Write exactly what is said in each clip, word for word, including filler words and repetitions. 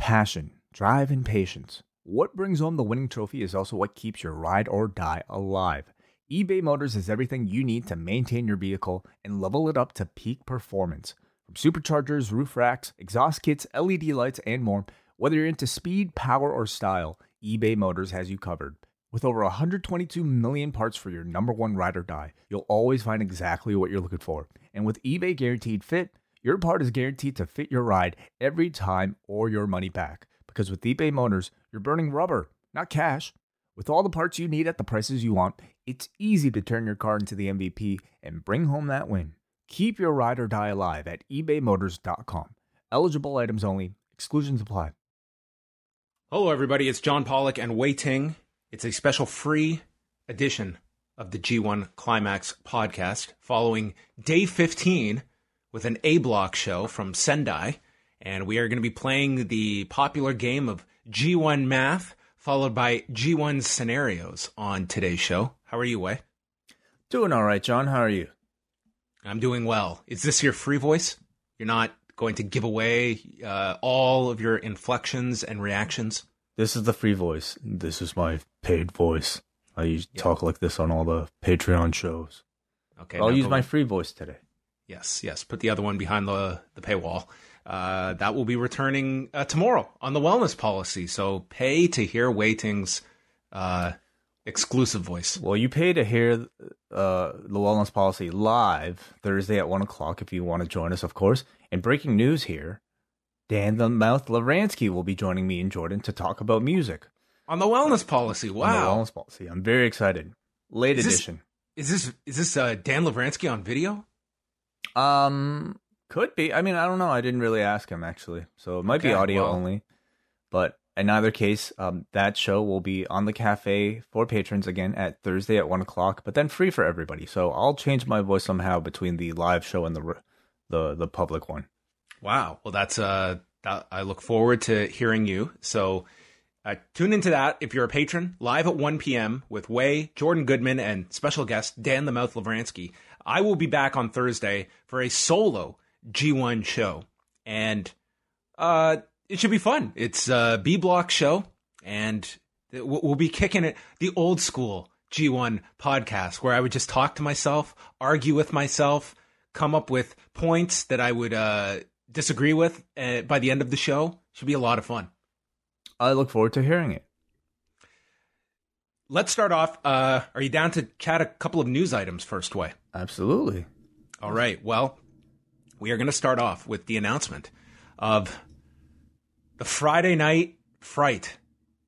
passion, drive, and patience. What brings home the winning trophy is also what keeps your ride or die alive. eBay Motors is everything you need to maintain your vehicle and level it up to peak performance. From superchargers, roof racks, exhaust kits, L E D lights, and more, whether you're into speed, power, or style, eBay Motors has you covered. With over one hundred twenty-two million parts for your number one ride or die, you'll always find exactly what you're looking for. And with eBay Guaranteed Fit, your part is guaranteed to fit your ride every time or your money back. Because with eBay Motors, you're burning rubber, not cash. With all the parts you need at the prices you want, it's easy to turn your car into the M V P and bring home that win. Keep your ride or die alive at ebay motors dot com. Eligible items only. Exclusions apply. Hello, everybody. It's John Pollock and Wei Ting. It's a special free edition of the G one Climax podcast following day fifteen with an A-block show from Sendai. And we are going to be playing the popular game of G one Math, followed by G one Scenarios on today's show. How are you, Wei? Doing all right, John. How are you? I'm doing well. Is this your free voice? You're not going to give away uh, all of your inflections and reactions? This is the free voice. This is my paid voice. I use yeah. talk like this on all the Patreon shows. Okay, I'll use my free voice today. Yes, yes. Put the other one behind the, the paywall. Uh, that will be returning uh, tomorrow on the wellness policy. So pay to hear Wei Ting's uh, exclusive voice. Well, you pay to hear uh, the wellness policy live Thursday at one o'clock if you want to join us, of course. And breaking news here, Dan the Mouth Levransky will be joining me and Jordan to talk about music. On the wellness policy, wow. On the wellness policy. I'm very excited. Late is edition. This, is this is this uh, Dan Levransky on video? Um, could be. I mean, I don't know. I didn't really ask him, actually. So it might okay, be audio well. only. But in either case, um, that show will be on the cafe for patrons again at Thursday at one o'clock, but then free for everybody. So I'll change my voice somehow between the live show and the the the public one. Wow. Well, that's uh, that, I look forward to hearing you. So uh, tune into that if you're a patron, live at one p.m. with Wei, Jordan Goodman, and special guest Dan the Mouth Levransky. I will be back on Thursday for a solo G one show, and uh, it should be fun. It's a B-Block show, and we'll be kicking it the old school G one podcast where I would just talk to myself, argue with myself, come up with points that I would uh, disagree with uh, by the end of the show. Should be a lot of fun. I look forward to hearing it. Let's start off. Uh, are you down to chat a couple of news items first, Wei? Absolutely. All right. Well, we are going to start off with the announcement of the Friday Night Fright.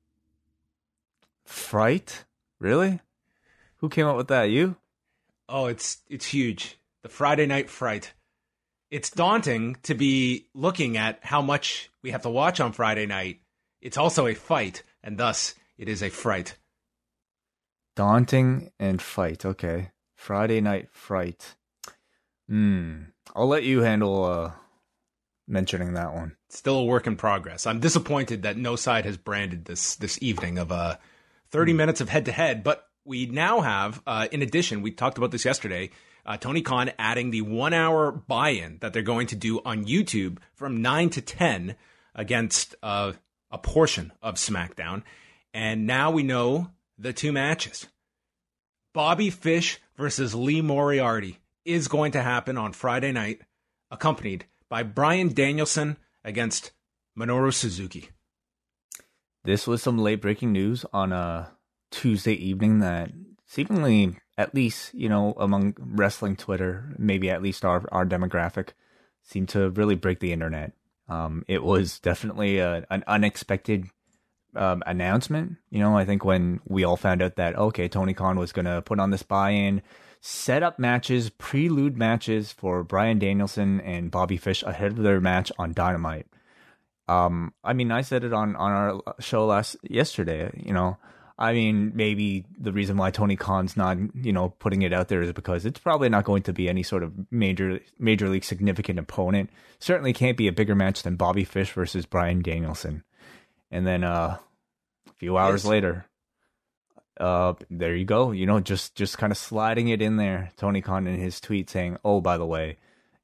Fright? Really? Who came up with that? You? Oh, it's it's huge. The Friday Night Fright. It's daunting to be looking at how much we have to watch on Friday night. It's also a fight, and thus it is a fright. Daunting and fight. Okay. Friday Night Fright. Hmm. I'll let you handle uh, mentioning that one. Still a work in progress. I'm disappointed that no side has branded this this evening of uh, thirty mm. minutes of head-to-head, but we now have, uh, in addition, we talked about this yesterday, uh, Tony Khan adding the one-hour buy-in that they're going to do on YouTube from nine to ten against uh, a portion of SmackDown. And now we know the two matches. Bobby Fish versus Lee Moriarty is going to happen on Friday night, accompanied by Bryan Danielson against Minoru Suzuki. This was some late-breaking news on a Tuesday evening that seemingly, at least, you know, among wrestling Twitter, maybe at least our, our demographic, seemed to really break the internet. Um, it was definitely a, an unexpected um, announcement. You know, I think when we all found out that, okay, Tony Khan was going to put on this buy-in, set up matches, prelude matches for Bryan Danielson and Bobby Fish ahead of their match on Dynamite. Um, I mean, I said it on, on our show last yesterday, you know, I mean, maybe the reason why Tony Khan's not, you know, putting it out there is because it's probably not going to be any sort of major, major league significant opponent. Certainly can't be a bigger match than Bobby Fish versus Bryan Danielson. And then uh, a few hours yes. later, uh, there you go. You know, just, just kind of sliding it in there. Tony Khan in his tweet saying, oh, by the way,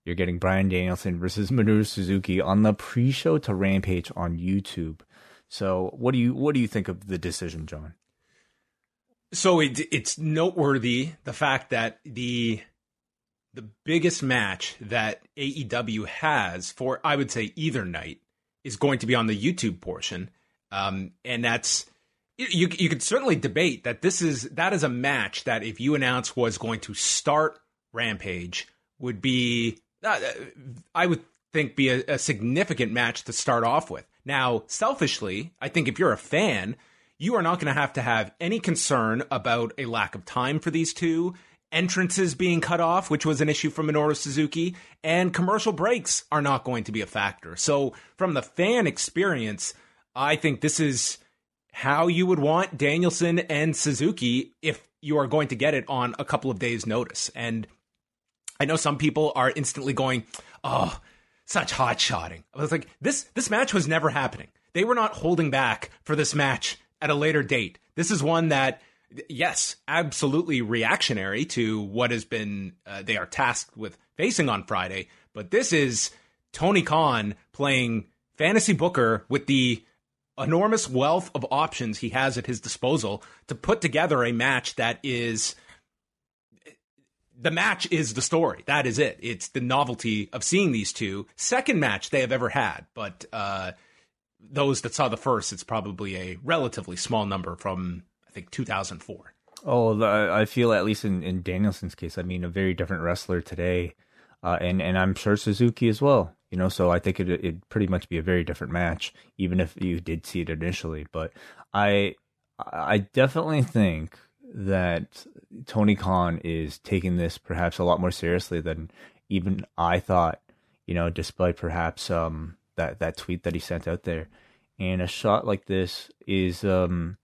You're getting Bryan Danielson versus Minoru Suzuki on the pre-show to Rampage on YouTube. So what do you what do you think of the decision, John? So it, it's noteworthy the fact that the the biggest match that A E W has for, I would say, either night is going to be on the YouTube portion, um, and that's you. You could certainly debate that this is that is a match that if you announce was going to start Rampage would be, uh, I would think, be a, a significant match to start off with. Now, selfishly, I think if you're a fan, you are not going to have to have any concern about a lack of time for these two, entrances being cut off, which was an issue for Minoru Suzuki, and commercial breaks are not going to be a factor. So from the fan experience, I think this is how you would want Danielson and Suzuki if you are going to get it on a couple of days' notice. And I know some people are instantly going, oh, such hot-shotting. I was like, this this match was never happening. They were not holding back for this match at a later date. This is one that, yes, absolutely reactionary to what has been, uh, they are tasked with facing on Friday, but this is Tony Khan playing fantasy booker with the enormous wealth of options he has at his disposal to put together a match that is, the match is the story. That is it. It's the novelty of seeing these two. Second match they have ever had, but uh, those that saw the first, it's probably a relatively small number from, I think, two thousand four. Oh, the, I feel, at least in, in Danielson's case, I mean, a very different wrestler today, uh, and, and I'm sure Suzuki as well. You know, so I think it, it'd pretty much be a very different match, even if you did see it initially. But I, I definitely think that Tony Khan is taking this perhaps a lot more seriously than even I thought, you know, despite perhaps um, that, that tweet that he sent out there. And a shot like this is um,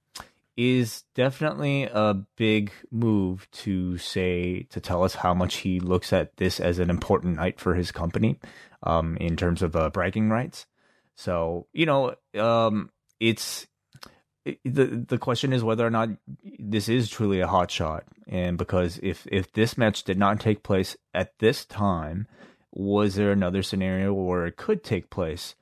is definitely a big move to say, to tell us how much he looks at this as an important night for his company um, in terms of uh, bragging rights. So, you know, um, it's, the the question is whether or not this is truly a hot shot. And because if if this match did not take place at this time, was there another scenario where it could take place?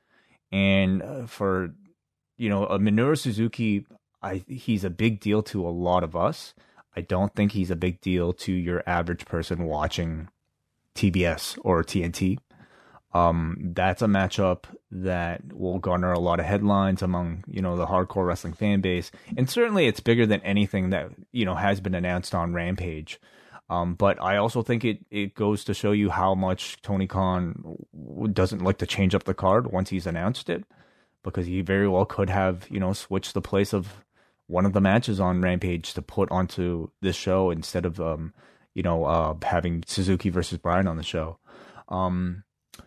And uh, for, you know, a Minoru Suzuki, I he's a big deal to a lot of us. I don't think he's a big deal to your average person watching T B S or T N T. Um, that's a matchup that will garner a lot of headlines among, you know, the hardcore wrestling fan base. And certainly it's bigger than anything that, you know, has been announced on Rampage. Um, but I also think it, it goes to show you how much Tony Khan doesn't like to change up the card once he's announced it, because he very well could have, you know, switched the place of one of the matches on Rampage to put onto this show instead of, um, you know, uh, having Suzuki versus Bryan on the show. Um,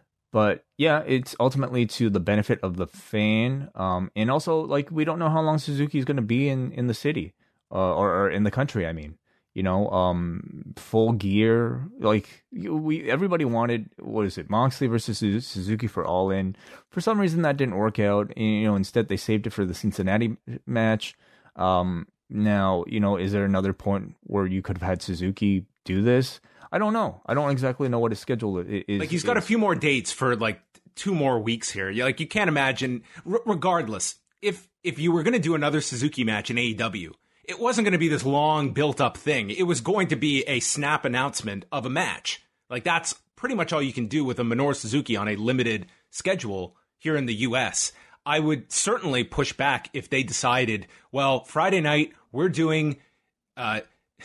But yeah, it's ultimately to the benefit of the fan. Um, and also, like, we don't know how long Suzuki is going to be in, in the city uh, or, or in the country. I mean, you know, um, full gear. Like, we everybody wanted, what is it, Moxley versus Suzuki for All In. For some reason, that didn't work out. And, you know, instead, they saved it for the Cincinnati match. Um, now, you know, is there another point where you could have had Suzuki do this? I don't know. I don't exactly know what his schedule is. Like, he's got is. a few more dates for like two more weeks here. You like, you can't imagine. R- regardless, if if you were going to do another Suzuki match in A E W, it wasn't going to be this long built up thing. It was going to be a snap announcement of a match. Like, that's pretty much all you can do with a Minoru Suzuki on a limited schedule here in the U S. I would certainly push back if they decided, well, Friday night we're doing Uh,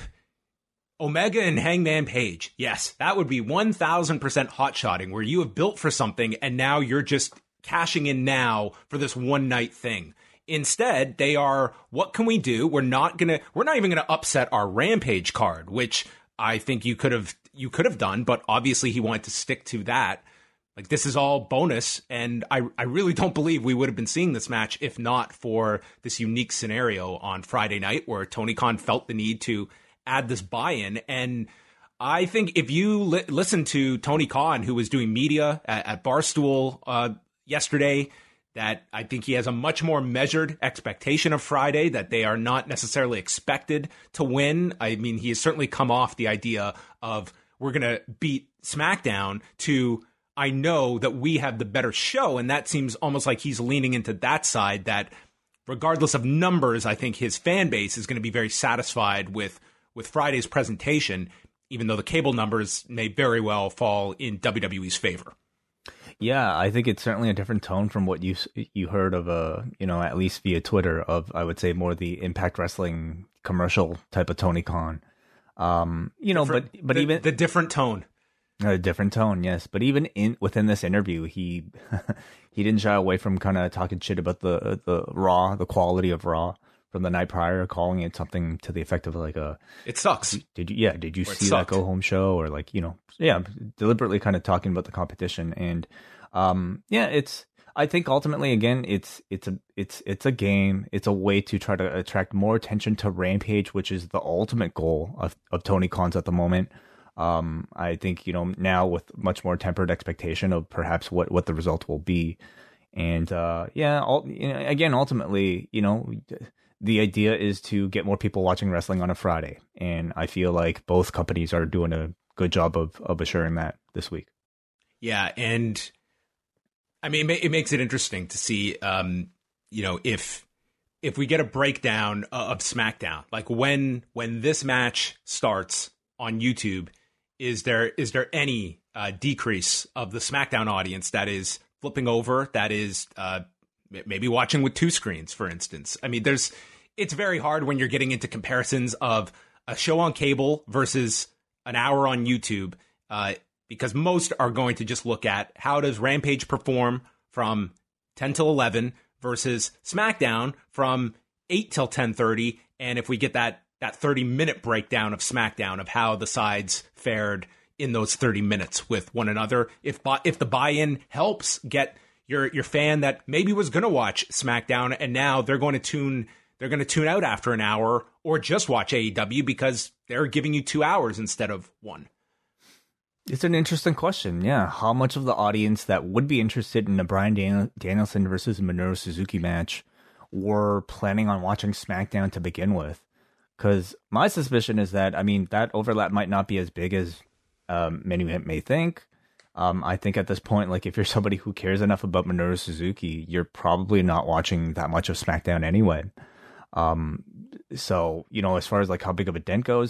Omega and Hangman Page. Yes, that would be one thousand percent hot-shotting, where you have built for something and now you're just cashing in now for this one-night thing. Instead, they are, what can we do? We're not gonna, we're not even gonna upset our Rampage card, which I think you could have, you could have done, but obviously he wanted to stick to that. Like, this is all bonus, and I, I really don't believe we would have been seeing this match if not for this unique scenario on Friday night where Tony Khan felt the need to add this buy-in. And I think if you li- listen to Tony Khan, who was doing media at, at Barstool uh, yesterday, that I think he has a much more measured expectation of Friday, that they are not necessarily expected to win. I mean, he has certainly come off the idea of, we're going to beat SmackDown to I know that we have the better show. And that seems almost like he's leaning into that side, that regardless of numbers, I think his fan base is going to be very satisfied with, with Friday's presentation, even though the cable numbers may very well fall in W W E's favor. Yeah, I think it's certainly a different tone from what you you heard of, uh, you know, at least via Twitter, of, I would say, more the Impact Wrestling commercial type of Tony Khan. Um, you know, different, but but the, even the different tone. A different tone, yes. But even in within this interview, he he didn't shy away from kind of talking shit about the the Raw, the quality of Raw from the night prior, calling it something to the effect of like a it sucks. Did you yeah? Did you or see that go home show, or like, you know, yeah, deliberately kind of talking about the competition. And um yeah, it's I think ultimately, again, it's it's a it's it's a game. It's a way to try to attract more attention to Rampage, which is the ultimate goal of of Tony Khan's at the moment. Um, I think, you know, now with much more tempered expectation of perhaps what, what the result will be. And, uh, yeah, all, you know, again, ultimately, you know, the idea is to get more people watching wrestling on a Friday. And I feel like both companies are doing a good job of, of assuring that this week. Yeah. And I mean, it makes it interesting to see, um, you know, if, if we get a breakdown of SmackDown, like when, when this match starts on YouTube, Is there is there any uh, decrease of the SmackDown audience that is flipping over, that is uh, maybe watching with two screens, for instance? I mean, there's it's very hard when you're getting into comparisons of a show on cable versus an hour on YouTube, uh, because most are going to just look at how does Rampage perform from ten till eleven versus SmackDown from eight till ten thirty, and if we get that that thirty minute breakdown of SmackDown of how the sides fared in those thirty minutes with one another. If if the buy-in helps get your your fan that maybe was going to watch SmackDown and now they're going to tune they're going to tune out after an hour or just watch A E W because they're giving you two hours instead of one. It's an interesting question. Yeah. How much of the audience that would be interested in the Bryan Dan- Danielson versus Minoru Suzuki match were planning on watching SmackDown to begin with? Because my suspicion is that, I mean, that overlap might not be as big as um, many may think. Um, I think at this point, like, if you're somebody who cares enough about Minoru Suzuki, you're probably not watching that much of SmackDown anyway. Um, so, you know, as far as like how big of a dent goes,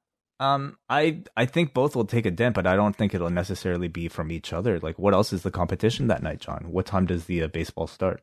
um, I I think both will take a dent, but I don't think it'll necessarily be from each other. Like, what else is the competition that night, John? What time does the uh, baseball start?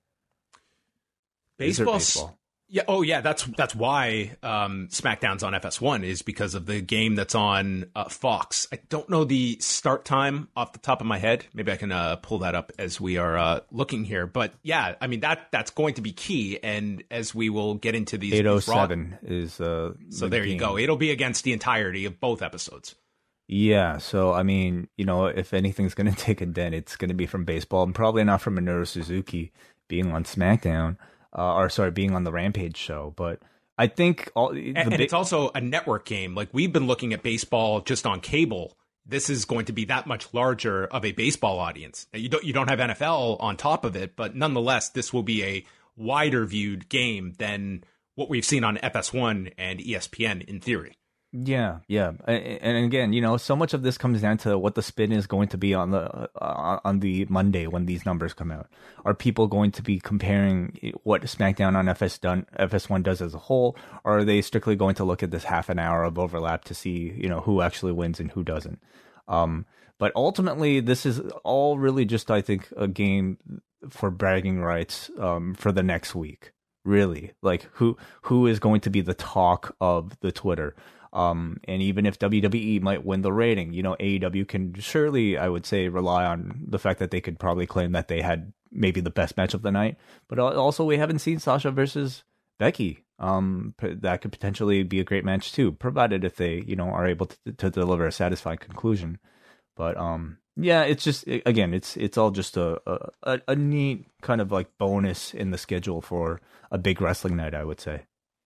Baseball. baseball? Yeah. Oh, yeah. That's that's why um, SmackDown's on F S one, is because of the game that's on uh, Fox. I don't know the start time off the top of my head. Maybe I can uh, pull that up as we are uh, looking here. But yeah, I mean that that's going to be key. And as we will get into these, eight oh seven is uh, so there game. You go. It'll be against the entirety of both episodes. Yeah. So I mean, you know, if anything's going to take a dent, it's going to be from baseball, and probably not from Minoru Suzuki being on SmackDown. Uh, or sorry, being on the Rampage show. But I think all the and, and big... it's also a network game. Like, we've been looking at baseball just on cable. This is going to be that much larger of a baseball audience. You don't you don't have N F L on top of it, but nonetheless, this will be a wider viewed game than what we've seen on F S one and E S P N in theory. Yeah, yeah, and again, you know, so much of this comes down to what the spin is going to be on the uh, on the Monday when these numbers come out. Are people going to be comparing what SmackDown on F S done F S one does as a whole, or are they strictly going to look at this half an hour of overlap to see, you know, who actually wins and who doesn't? Um, but ultimately, this is all really just, I think, a game for bragging rights um, for the next week. Really, like who who is going to be the talk of the Twitter? Um, and even if W W E might win the rating, you know, A E W can surely, I would say, rely on the fact that they could probably claim that they had maybe the best match of the night. But also, we haven't seen Sasha versus Becky. Um, that could potentially be a great match too, provided if they, you know, are able to, to deliver a satisfying conclusion. But um, yeah, it's just it, again, it's it's all just a, a a neat kind of like bonus in the schedule for a big wrestling night, I would say.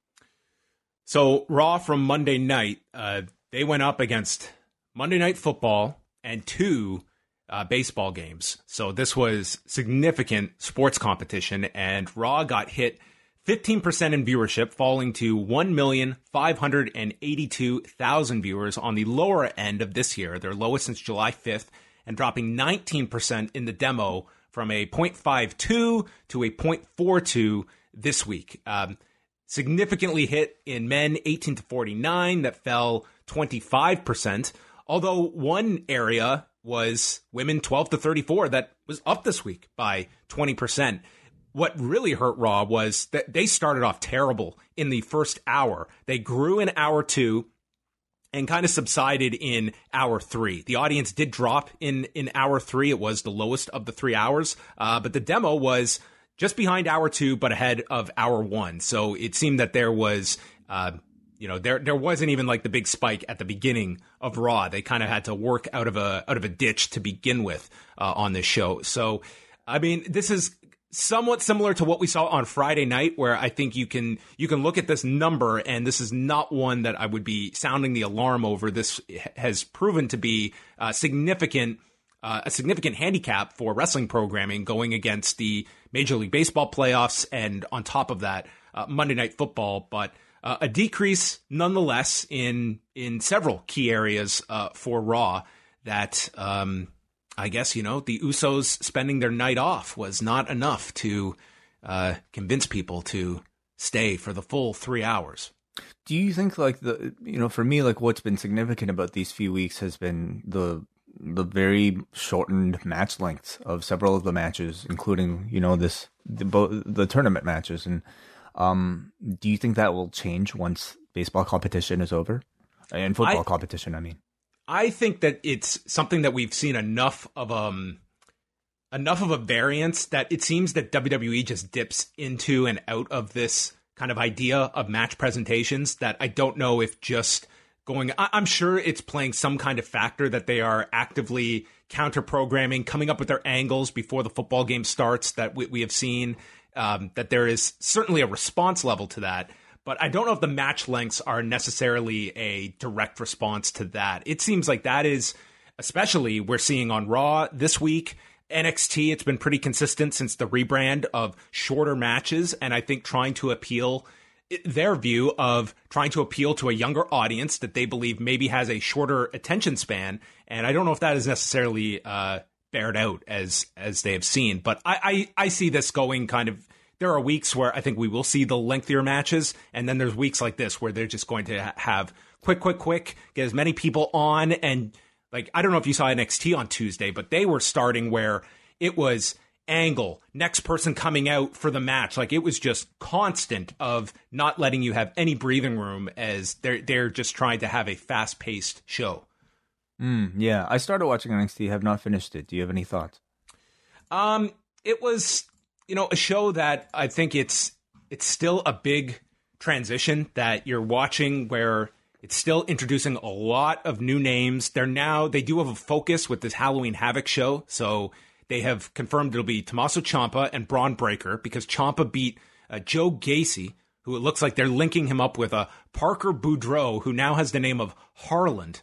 So Raw from Monday night, uh, they went up against Monday Night Football and two uh, baseball games. So this was significant sports competition, and Raw got hit fifteen percent in viewership, falling to one million five hundred eighty-two thousand viewers on the lower end of this year, their lowest since July fifth, and dropping nineteen percent in the demo from a point five two to a point four two this week. Um, significantly hit in men eighteen to forty-nine, that fell twenty-five percent, although one area was women twelve to thirty-four that was up this week by twenty percent. What really hurt Raw was that they started off terrible in the first hour. They grew in hour two and kind of subsided in hour three. The audience did drop in, in hour three. It was the lowest of the three hours, uh, but the demo was just behind hour two, but ahead of hour one. So it seemed that there was, uh, you know, there there wasn't even like the big spike at the beginning of Raw. They kind of had to work out of a out of a ditch to begin with uh, on this show. So, I mean, this is somewhat similar to what we saw on Friday night, where I think you can you can look at this number, and this is not one that I would be sounding the alarm over. This has proven to be uh, significant. Uh, a significant handicap for wrestling programming going against the Major League Baseball playoffs and on top of that, uh, Monday Night Football. But uh, a decrease nonetheless in in several key areas uh, for Raw that um, I guess, you know, the Usos spending their night off was not enough to uh, convince people to stay for the full three hours. Do you think like the, you know, for me, like what's been significant about these few weeks has been the the very shortened match lengths of several of the matches, including, you know, this the, both the tournament matches. And um, do you think that will change once baseball competition is over? And football I, competition, I mean. I think that it's something that we've seen enough of um enough of a variance that it seems that W W E just dips into and out of this kind of idea of match presentations that I don't know if just going, I'm sure it's playing some kind of factor that they are actively counter-programming, coming up with their angles before the football game starts that we, we have seen, um, that there is certainly a response level to that. But I don't know if the match lengths are necessarily a direct response to that. It seems like that is, especially we're seeing on Raw this week, N X T, it's been pretty consistent since the rebrand of shorter matches. And I think trying to appeal their view of trying to appeal to a younger audience that they believe maybe has a shorter attention span. And I don't know if that is necessarily uh, bared out as as they have seen. But I, I, I see this going kind of, there are weeks where I think we will see the lengthier matches. And then there's weeks like this where they're just going to ha- have quick, quick, quick, get as many people on. And like, I don't know if you saw N X T on Tuesday, but they were starting where it was angle, next person coming out for the match. Like it was just constant of not letting you have any breathing room as they're they're just trying to have a fast paced show. Mm, yeah, I started watching N X T, have not finished it. Do you have any thoughts? Um, it was, you know, a show that I think it's it's still a big transition that you're watching where it's still introducing a lot of new names. They're now they do have a focus with this Halloween Havoc show, so they have confirmed it'll be Tommaso Ciampa and Braun Breaker because Ciampa beat uh, Joe Gacy, who it looks like they're linking him up with a uh, Parker Boudreaux, who now has the name of Harland.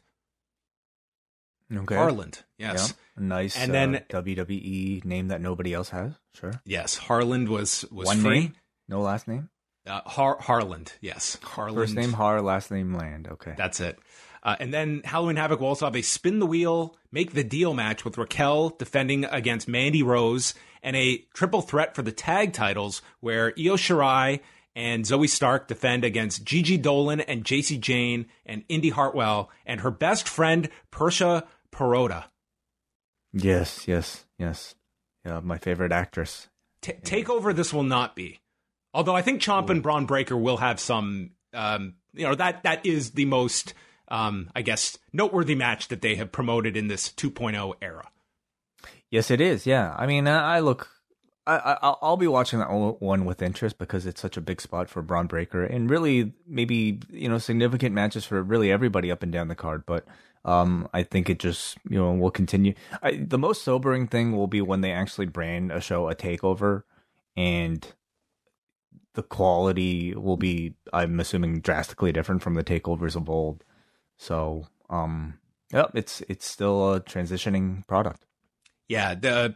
Okay. Harland, yes. Yeah. A nice and then, uh, W W E name that nobody else has, sure. Yes, Harland was, was One free. Name? No last name? Uh, Har- Harland, yes. Harland. First name Har, last name Land, okay. That's it. Uh, and then Halloween Havoc will also have a spin the wheel, make the deal match with Raquel defending against Mandy Rose and a triple threat for the tag titles where Io Shirai and Zoe Stark defend against Gigi Dolan and J C Jane and Indy Hartwell and her best friend Persha Perota. Yes, yes, yes. Yeah, my favorite actress. T- Takeover this will not be. Although I think Ciampa and Braun Breaker will have some, um, you know, that that is the most... Um, I guess, noteworthy match that they have promoted in this two point oh era. Yes, it is. Yeah. I mean, I look, I, I, I'll be watching that one with interest because it's such a big spot for Braun Breaker and really maybe, you know, significant matches for really everybody up and down the card. But um, I think it just, you know, will continue. I, the most sobering thing will be when they actually brand a show a takeover and the quality will be, I'm assuming, drastically different from the takeovers of old. So, um, yep, it's it's still a transitioning product. Yeah, the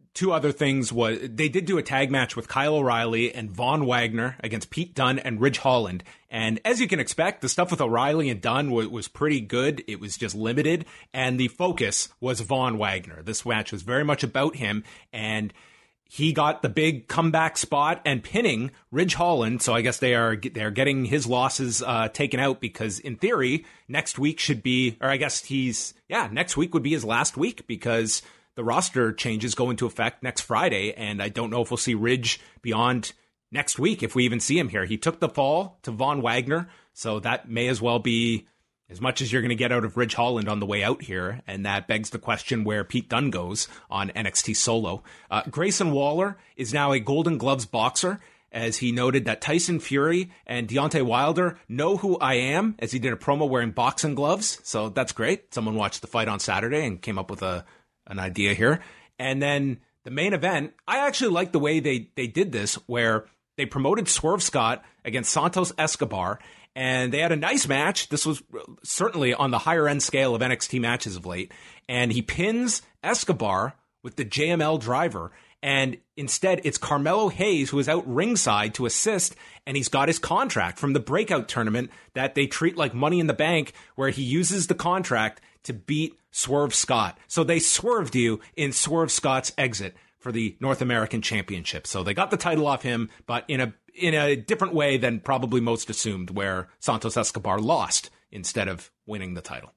two other things was they did do a tag match with Kyle O'Reilly and Von Wagner against Pete Dunne and Ridge Holland. And as you can expect, the stuff with O'Reilly and Dunne was, was pretty good. It was just limited. And the focus was Von Wagner. This match was very much about him. And he got the big comeback spot and pinning Ridge Holland. So I guess they are they're getting his losses uh, taken out because in theory, next week should be, or I guess he's, yeah, next week would be his last week because the roster changes go into effect next Friday. And I don't know if we'll see Ridge beyond next week, if we even see him here. He took the fall to Von Wagner. So that may as well be as much as you're going to get out of Ridge Holland on the way out here, and that begs the question where Pete Dunne goes on N X T Solo. Uh, Grayson Waller is now a Golden Gloves boxer, as he noted that Tyson Fury and Deontay Wilder know who I am, as he did a promo wearing boxing gloves. So that's great. Someone watched the fight on Saturday and came up with a an idea here. And then the main event, I actually like the way they, they did this, where they promoted Swerve Scott against Santos Escobar, and they had a nice match. This was certainly on the higher end scale of N X T matches of late. And he pins Escobar with the J M L driver. And instead, it's Carmelo Hayes who is out ringside to assist. And he's got his contract from the breakout tournament that they treat like Money in the Bank, where he uses the contract to beat Swerve Scott. So they swerved you in Swerve Scott's exit for the North American Championship. So they got the title off him, but in a in a different way than probably most assumed, where Santos Escobar lost instead of winning the title.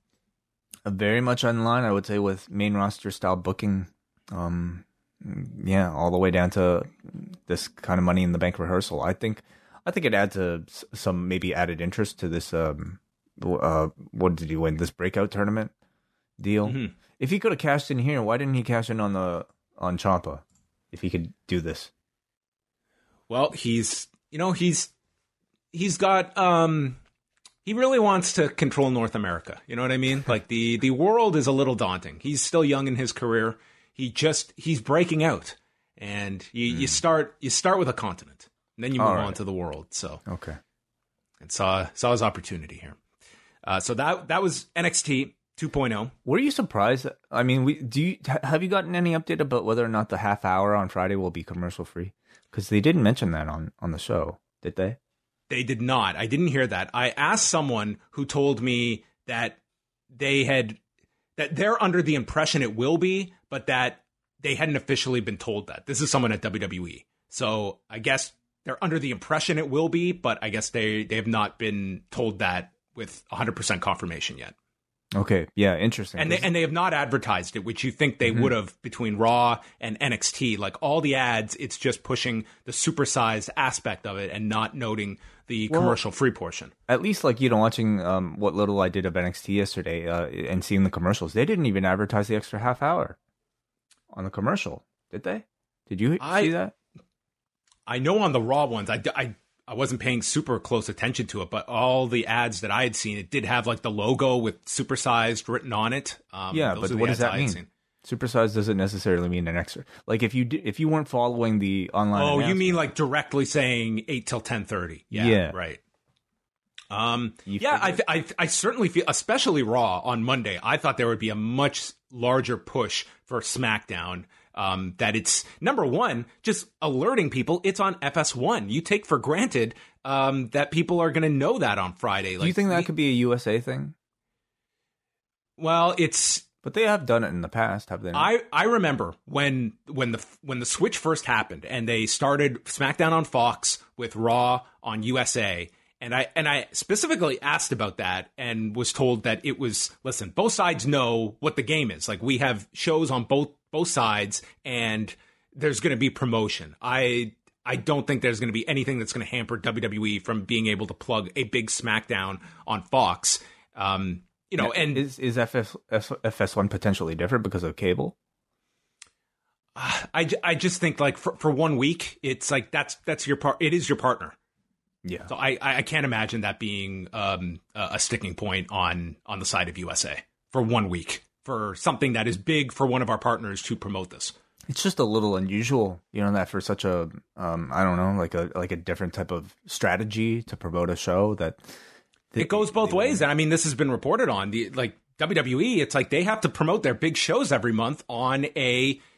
Very much in line, I would say, with main roster style booking. Um, yeah, all the way down to this kind of Money in the Bank rehearsal. I think, I think it adds a, some maybe added interest to this. Um, uh, what did he win? This breakout tournament deal. Mm-hmm. If he could have cashed in here, why didn't he cash in on the on Ciampa? If he could do this. Well, he's, you know, he's, he's got, um, he really wants to control North America. You know what I mean? Like the, the world is a little daunting. He's still young in his career. He just, he's breaking out, and you, mm. you start, you start with a continent, and then you move right. on to the world. So, okay. And saw, saw his opportunity here. Uh, so that, that was N X T two point oh. Were you surprised? I mean, we, do you, have you gotten any update about whether or not the half hour on Friday will be commercial free? Because they didn't mention that on, on the show, did they? They did not. I didn't hear that. I asked someone who told me that they had, that they're under the impression it will be, but that they hadn't officially been told that. This is someone at W W E. So I guess they're under the impression it will be, but I guess they, they have not been told that with one hundred percent confirmation yet. Okay, yeah, interesting. And they, and they have not advertised it, which you think they mm-hmm. would have between Raw and N X T. Like all the ads, it's just pushing the supersized aspect of it and not noting the well, commercial free portion. At least, like, you know, watching um, what little I did of N X T yesterday uh, and seeing the commercials, they didn't even advertise the extra half hour on the commercial, did they? Did you I, see that? I know on the Raw ones, I, I I wasn't paying super close attention to it, but all the ads that I had seen, it did have like the logo with supersized written on it. Um, yeah, but what does that mean? Seen. Supersized doesn't necessarily mean an extra. Like if you d- if you weren't following the online. Oh, you mean like directly saying eight till ten thirty? Yeah, yeah, right. Um, yeah, I, th- I th- I certainly feel, especially Raw on Monday, I thought there would be a much larger push for SmackDown. Um, that it's, number one, just alerting people it's on F S one. You take for granted um, that people are going to know that on Friday. Like, do you think that we, could be a U S A thing? Well, it's... But they have done it in the past, have they not? I, I remember when when the when the switch first happened and they started SmackDown on Fox with Raw on U S A. And I and I specifically asked about that and was told that it was, listen, both sides know what the game is. Like, we have shows on both both sides, and there's going to be promotion. I I don't think there's going to be anything that's going to hamper W W E from being able to plug a big SmackDown on Fox. Um, you know, and is is F S one potentially different because of cable? Uh, I, I just think like for, for one week, it's like that's that's your part. It is your partner. Yeah. So I, I can't imagine that being um, a sticking point on on the side of U S A for one week for something that is big for one of our partners to promote this. It's just a little unusual, you know, that for such a um, I don't know, like a like a different type of strategy to promote a show that they, it goes both ways. And I mean, this has been reported on the like W W E. It's like they have to promote their big shows every month on a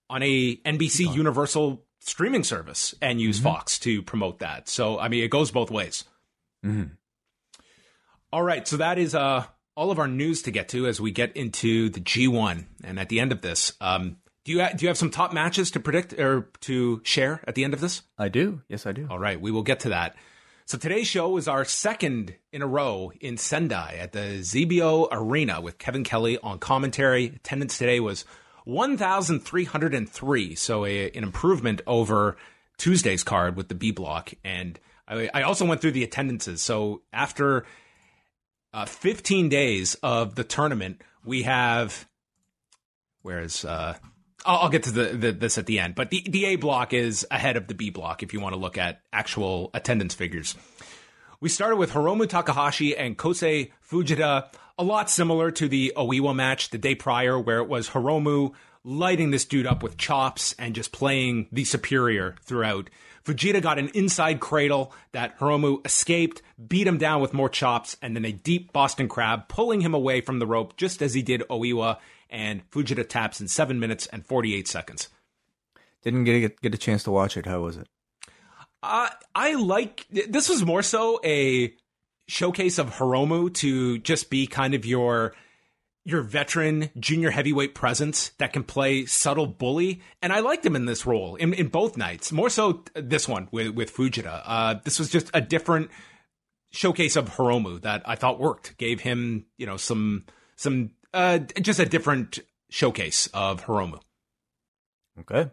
on a N B C Universal streaming service and use mm-hmm. Fox to promote that. So, I mean, it goes both ways. Mm-hmm. All right. So that is uh, all of our news to get to as we get into the G one. And at the end of this, um, do you, ha- do you have some top matches to predict or to share at the end of this? I do. Yes, I do. All right. We will get to that. So today's show is our second in a row in Sendai at the Z B O Arena with Kevin Kelly on commentary. Attendance today was one thousand three hundred three, so a, an improvement over Tuesday's card with the B block. And I, I also went through the attendances. So after uh, fifteen days of the tournament, we have, where's, uh, I'll, I'll get to the, the this at the end, but the, the A block is ahead of the B block if you want to look at actual attendance figures. We started with Hiromu Takahashi and Kosei Fujita, a lot similar to the Oiwa match the day prior, where it was Hiromu lighting this dude up with chops and just playing the superior throughout. Fujita got an inside cradle that Hiromu escaped, beat him down with more chops, and then a deep Boston Crab, pulling him away from the rope just as he did Oiwa, and Fujita taps in seven minutes and forty-eight seconds. Didn't get a, get a chance to watch it. How was it? Uh, I like, this was more so a showcase of Hiromu to just be kind of your your veteran junior heavyweight presence that can play subtle bully. And I liked him in this role in, in both nights, more so this one with, with Fujita. Uh, this was just a different showcase of Hiromu that I thought worked, gave him, you know, some, some, uh, just a different showcase of Hiromu. Okay.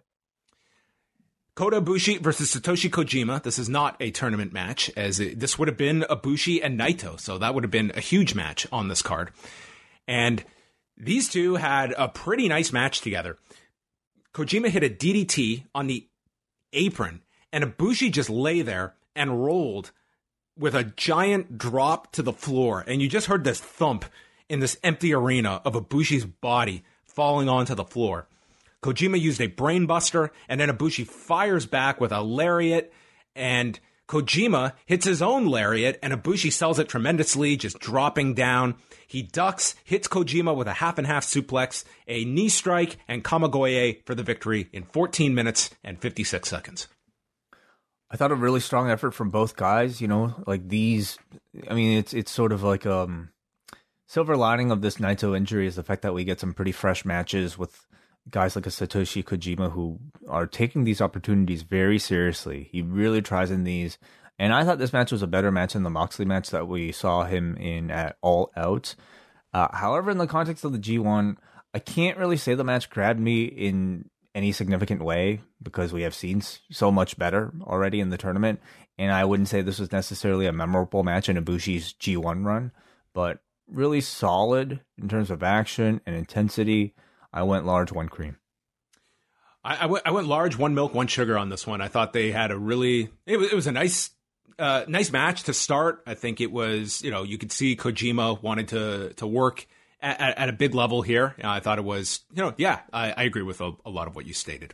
Kota Ibushi versus Satoshi Kojima. This is not a tournament match, as it, this would have been Ibushi and Naito, so that would have been a huge match on this card. And these two had a pretty nice match together. Kojima hit a D D T on the apron, and Ibushi just lay there and rolled with a giant drop to the floor, and you just heard this thump in this empty arena of Ibushi's body falling onto the floor. Kojima used a brainbuster, and then Ibushi fires back with a lariat, and Kojima hits his own lariat, and Ibushi sells it tremendously, just dropping down. He ducks, hits Kojima with a half-and-half suplex, a knee strike, and Kamigoye for the victory in fourteen minutes and fifty-six seconds. I thought a really strong effort from both guys, you know, like these, I mean, it's it's sort of like um silver lining of this Naito injury is the fact that we get some pretty fresh matches with guys like a Satoshi Kojima who are taking these opportunities very seriously. He really tries in these. And I thought this match was a better match than the Moxley match that we saw him in at All Out. Uh, however, in the context of the G one, I can't really say the match grabbed me in any significant way because we have seen so much better already in the tournament. And I wouldn't say this was necessarily a memorable match in Ibushi's G one run, but really solid in terms of action and intensity. I went large, one cream. I, I, went, I went large, one milk, one sugar on this one. I thought they had a really, it was, it was a nice, uh, nice match to start. I think it was, you know, you could see Kojima wanted to, to work at, at, at a big level here. I thought it was, you know, yeah, I, I agree with a, a lot of what you stated.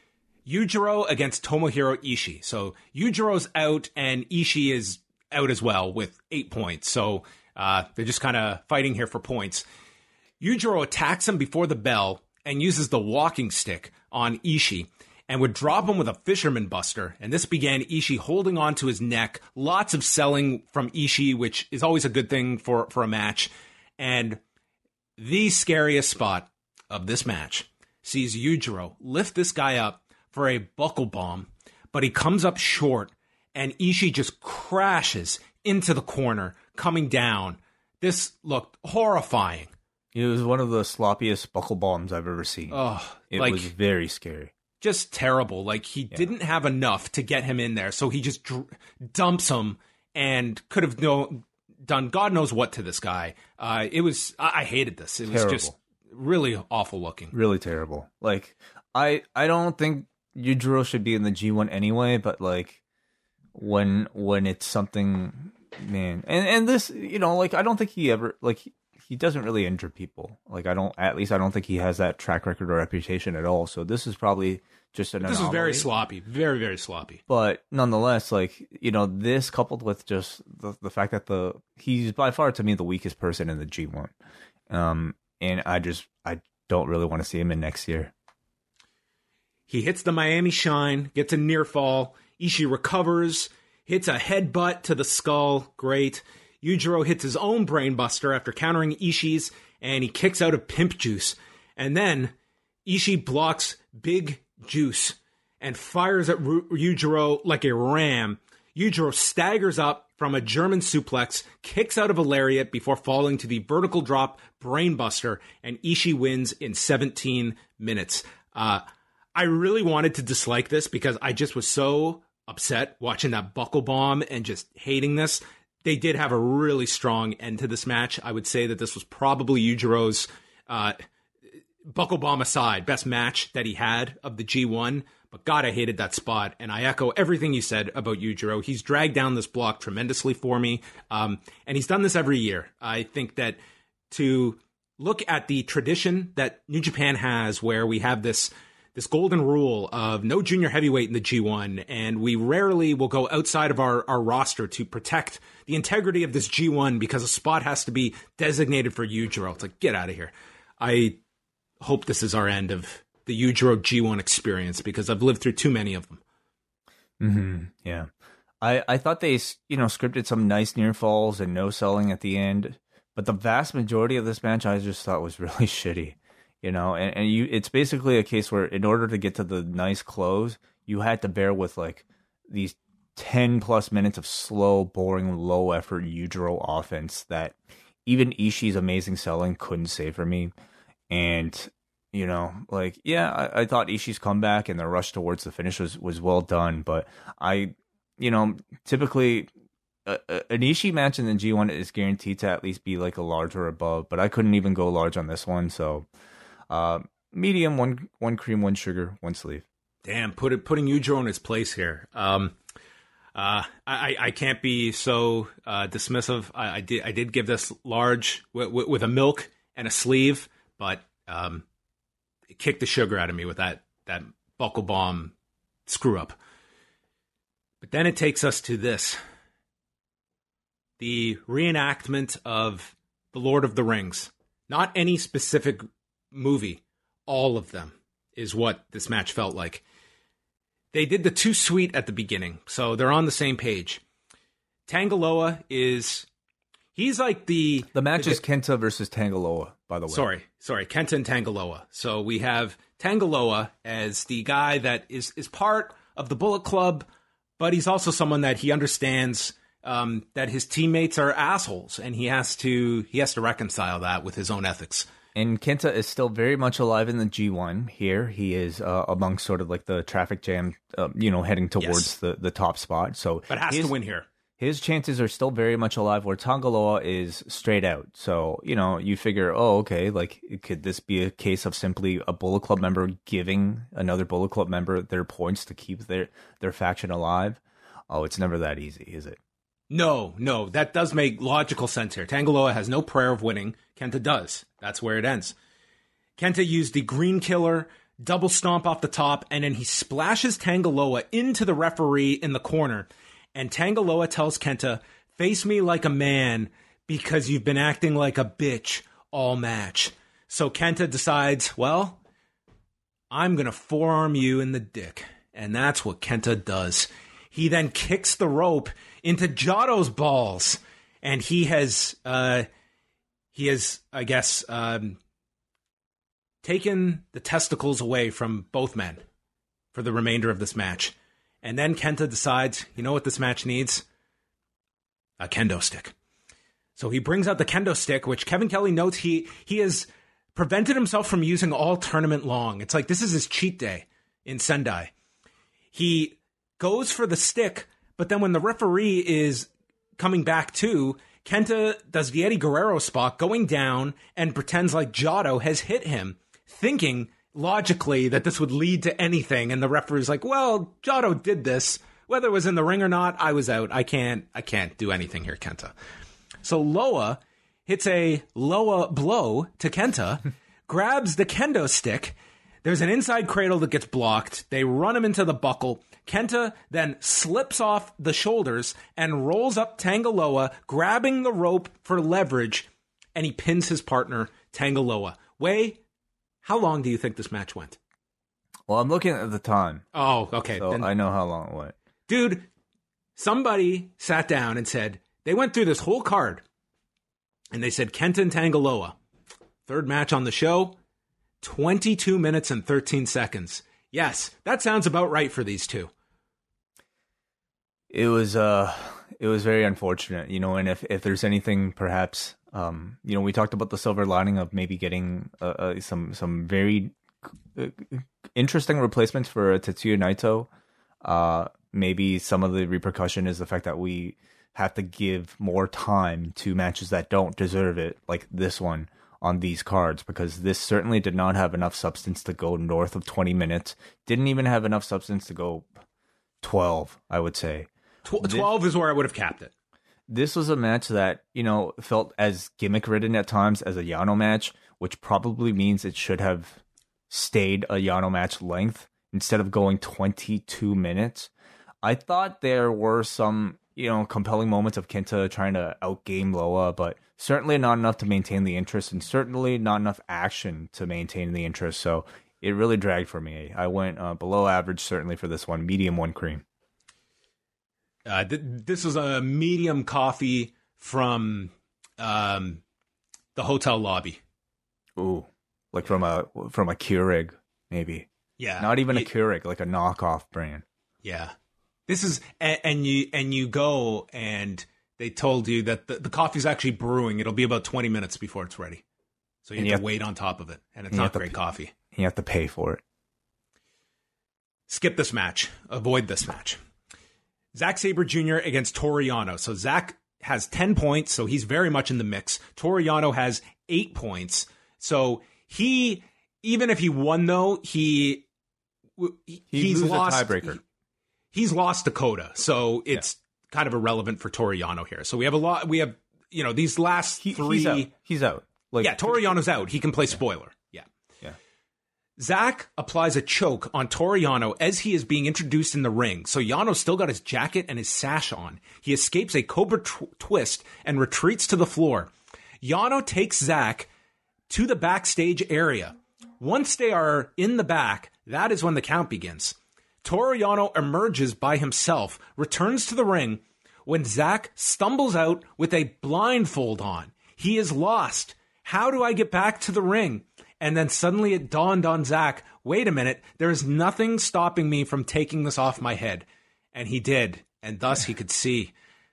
Yujiro against Tomohiro Ishii. So Yujiro's out and Ishii is out as well with eight points. So uh, they're just kind of fighting here for points. Yujiro attacks him before the bell and uses the walking stick on Ishii and would drop him with a fisherman buster. And this began Ishii holding on to his neck. Lots of selling from Ishii, which is always a good thing for, for a match. And the scariest spot of this match sees Yujiro lift this guy up for a buckle bomb, but he comes up short and Ishii just crashes into the corner, coming down. This looked horrifying. It was one of the sloppiest buckle bombs I've ever seen. Oh, it like, was very scary. Just terrible. Like, he yeah. didn't have enough to get him in there, so he just dr- dumps him and could have no, done God knows what to this guy. Uh, it was, I, I hated this. It terrible. was just really awful looking. Really terrible. Like, I, I don't think Yujiro should be in the G one anyway, but, like, when when it's something, man. And, and this, you know, like, I don't think he ever, like, he, He doesn't really injure people. Like, I don't, at least I don't think he has that track record or reputation at all. So this is probably just an This anomaly. was very sloppy. Very, very sloppy. But nonetheless, like, you know, this coupled with just the, the fact that the, he's by far to me the weakest person in the G one. Um, and I just, I don't really want to see him in next year. He hits the Miami Shine, gets a near fall. Ishii recovers, hits a headbutt to the skull. Great. Yujiro hits his own brainbuster after countering Ishii's, and he kicks out a pimp juice. And then Ishii blocks Big Juice and fires at Ru- Yujiro like a ram. Yujiro staggers up from a German suplex, kicks out of a lariat before falling to the vertical drop brainbuster, and Ishii wins in seventeen minutes. Uh, I really wanted to dislike this because I just was so upset watching that buckle bomb and just hating this. They did have a really strong end to this match. I would say that this was probably Yujiro's, uh, buckle bomb aside, best match that he had of the G one. But God, I hated that spot. And I echo everything you said about Yujiro. He's dragged down this block tremendously for me. Um, and he's done this every year. I think that to look at the tradition that New Japan has, where we have this this golden rule of no junior heavyweight in the G one, and we rarely will go outside of our, our roster to protect the integrity of this G one because a spot has to be designated for Yujiro. It's like, get out of here. I hope this is our end of the Yujiro G one experience because I've lived through too many of them. Mm-hmm. Yeah. I, I thought they, you know, scripted some nice near falls and no selling at the end, but the vast majority of this match I just thought was really shitty. You know, and, and you it's basically a case where in order to get to the nice close, you had to bear with like these ten plus minutes of slow, boring, low effort Yujiro offense that even Ishii's amazing selling couldn't save for me. And, you know, like, yeah, I, I thought Ishii's comeback and the rush towards the finish was, was well done, but I, you know, typically a, a, an Ishii match in the G one is guaranteed to at least be like a large or above, but I couldn't even go large on this one, so Uh, medium, one one cream, one sugar, one sleeve. Damn, put it, putting Yujiro in his place here. Um, uh, I, I can't be so uh, dismissive. I, I did I did give this large w- w- with a milk and a sleeve, but um, it kicked the sugar out of me with that that buckle bomb screw up. But then it takes us to this: the reenactment of the Lord of the Rings. Not any specific movie, all of them is what this match felt like. They did the too sweet at the beginning, so they're on the same page. Tangaloa is, he's like the... The match the, is Kenta versus Tangaloa, by the way. Sorry, sorry, Kenta and Tangaloa. So we have Tangaloa as the guy that is, is part of the Bullet Club, but he's also someone that he understands um, that his teammates are assholes, and he has to he has to reconcile that with his own ethics. And Kenta is still very much alive in the G one here. He is uh, amongst sort of like the traffic jam, uh, you know, heading towards yes. the, the top spot. So, but has his, to win here. His chances are still very much alive, where Tangaloa is straight out. So, you know, you figure, oh, okay, like, could this be a case of simply a Bullet Club member giving another Bullet Club member their points to keep their, their faction alive? Oh, it's never that easy, is it? No, no, that does make logical sense here. Tangaloa has no prayer of winning. Kenta does. That's where it ends. Kenta used the Green Killer, double stomp off the top, and then he splashes Tangaloa into the referee in the corner. And Tangaloa tells Kenta, face me like a man because you've been acting like a bitch all match. So Kenta decides, well, I'm going to forearm you in the dick. And that's what Kenta does. He then kicks the rope into Jotto's balls, and he has, uh, he has, I guess, um, taken the testicles away from both men for the remainder of this match. And then Kenta decides, you know what this match needs? A kendo stick. So he brings out the kendo stick, which Kevin Kelly notes he he has prevented himself from using all tournament long. It's like this is his cheat day in Sendai. He goes for the stick, but then when the referee is coming back to, Kenta does the Eddie Guerrero spot, going down and pretends like Giotto has hit him, thinking logically that this would lead to anything. And the referee's like, well, Giotto did this. Whether it was in the ring or not, I was out. I can't, I can't do anything here, Kenta. So Loa hits a Loa blow to Kenta, grabs the kendo stick. There's an inside cradle that gets blocked. They run him into the buckle. Kenta then slips off the shoulders and rolls up Tangaloa, grabbing the rope for leverage, and he pins his partner, Tangaloa. Wei, how long do you think this match went? Well, I'm looking at the time. Oh, okay. So then, I know how long it went. dude, somebody sat down and said, they went through this whole card, and they said, Kenta and Tangaloa, third match on the show, twenty-two minutes and thirteen seconds. Yes, that sounds about right for these two. It was uh it was very unfortunate, you know, and if, if there's anything perhaps um you know, we talked about the silver lining of maybe getting uh, uh, some some very interesting replacements for Tetsuya Naito. Uh maybe some of the repercussion is the fact that we have to give more time to matches that don't deserve it, like this one on these cards, because this certainly did not have enough substance to go north of twenty minutes. Didn't even have enough substance to go twelve, I would say. twelve this, is where I would have capped it. This was a match that, you know, felt as gimmick-ridden at times as a Yano match, which probably means it should have stayed a Yano match length instead of going twenty-two minutes. I thought there were some, you know, compelling moments of Kenta trying to outgame Loa, but certainly not enough to maintain the interest, and certainly not enough action to maintain the interest. So it really dragged for me. I went uh, below average, certainly, for this one. Medium one cream. Uh, th- this was a medium coffee from um, the hotel lobby. Ooh, like from a from a Keurig, maybe. Yeah, not even it, a Keurig, like a knockoff brand. Yeah, this is and, and you and you go and they told you that the, the coffee's actually brewing. It'll be about twenty minutes before it's ready, so you have, you have to wait on top of it, and it's and not great to, coffee. You have to pay for it. Skip this match. Avoid this match. Zack Sabre Junior against Toru Yano. So Zack has ten points, so he's very much in the mix. Toru Yano has eight points. So he, even if he won though, he, he he's lost. A tiebreaker. He, he's lost Dakota, so it's yeah. kind of irrelevant for Toru Yano here. So we have a lot. We have you know these last he, three. He's out. He's out. Like, yeah, Toru Yano's out. He can play spoiler. Yeah. Yeah. Zack applies a choke on Toru Yano as he is being introduced in the ring. So Yano's still got his jacket and his sash on. He escapes a Cobra tw- twist and retreats to the floor. Yano takes Zack to the backstage area. Once they are in the back, that is when the count begins. Toru Yano emerges by himself, returns to the ring when Zack stumbles out with a blindfold on. He is lost. How do I get back to the ring? And then suddenly it dawned on Zack, wait a minute, there is nothing stopping me from taking this off my head. And he did, and thus he could see.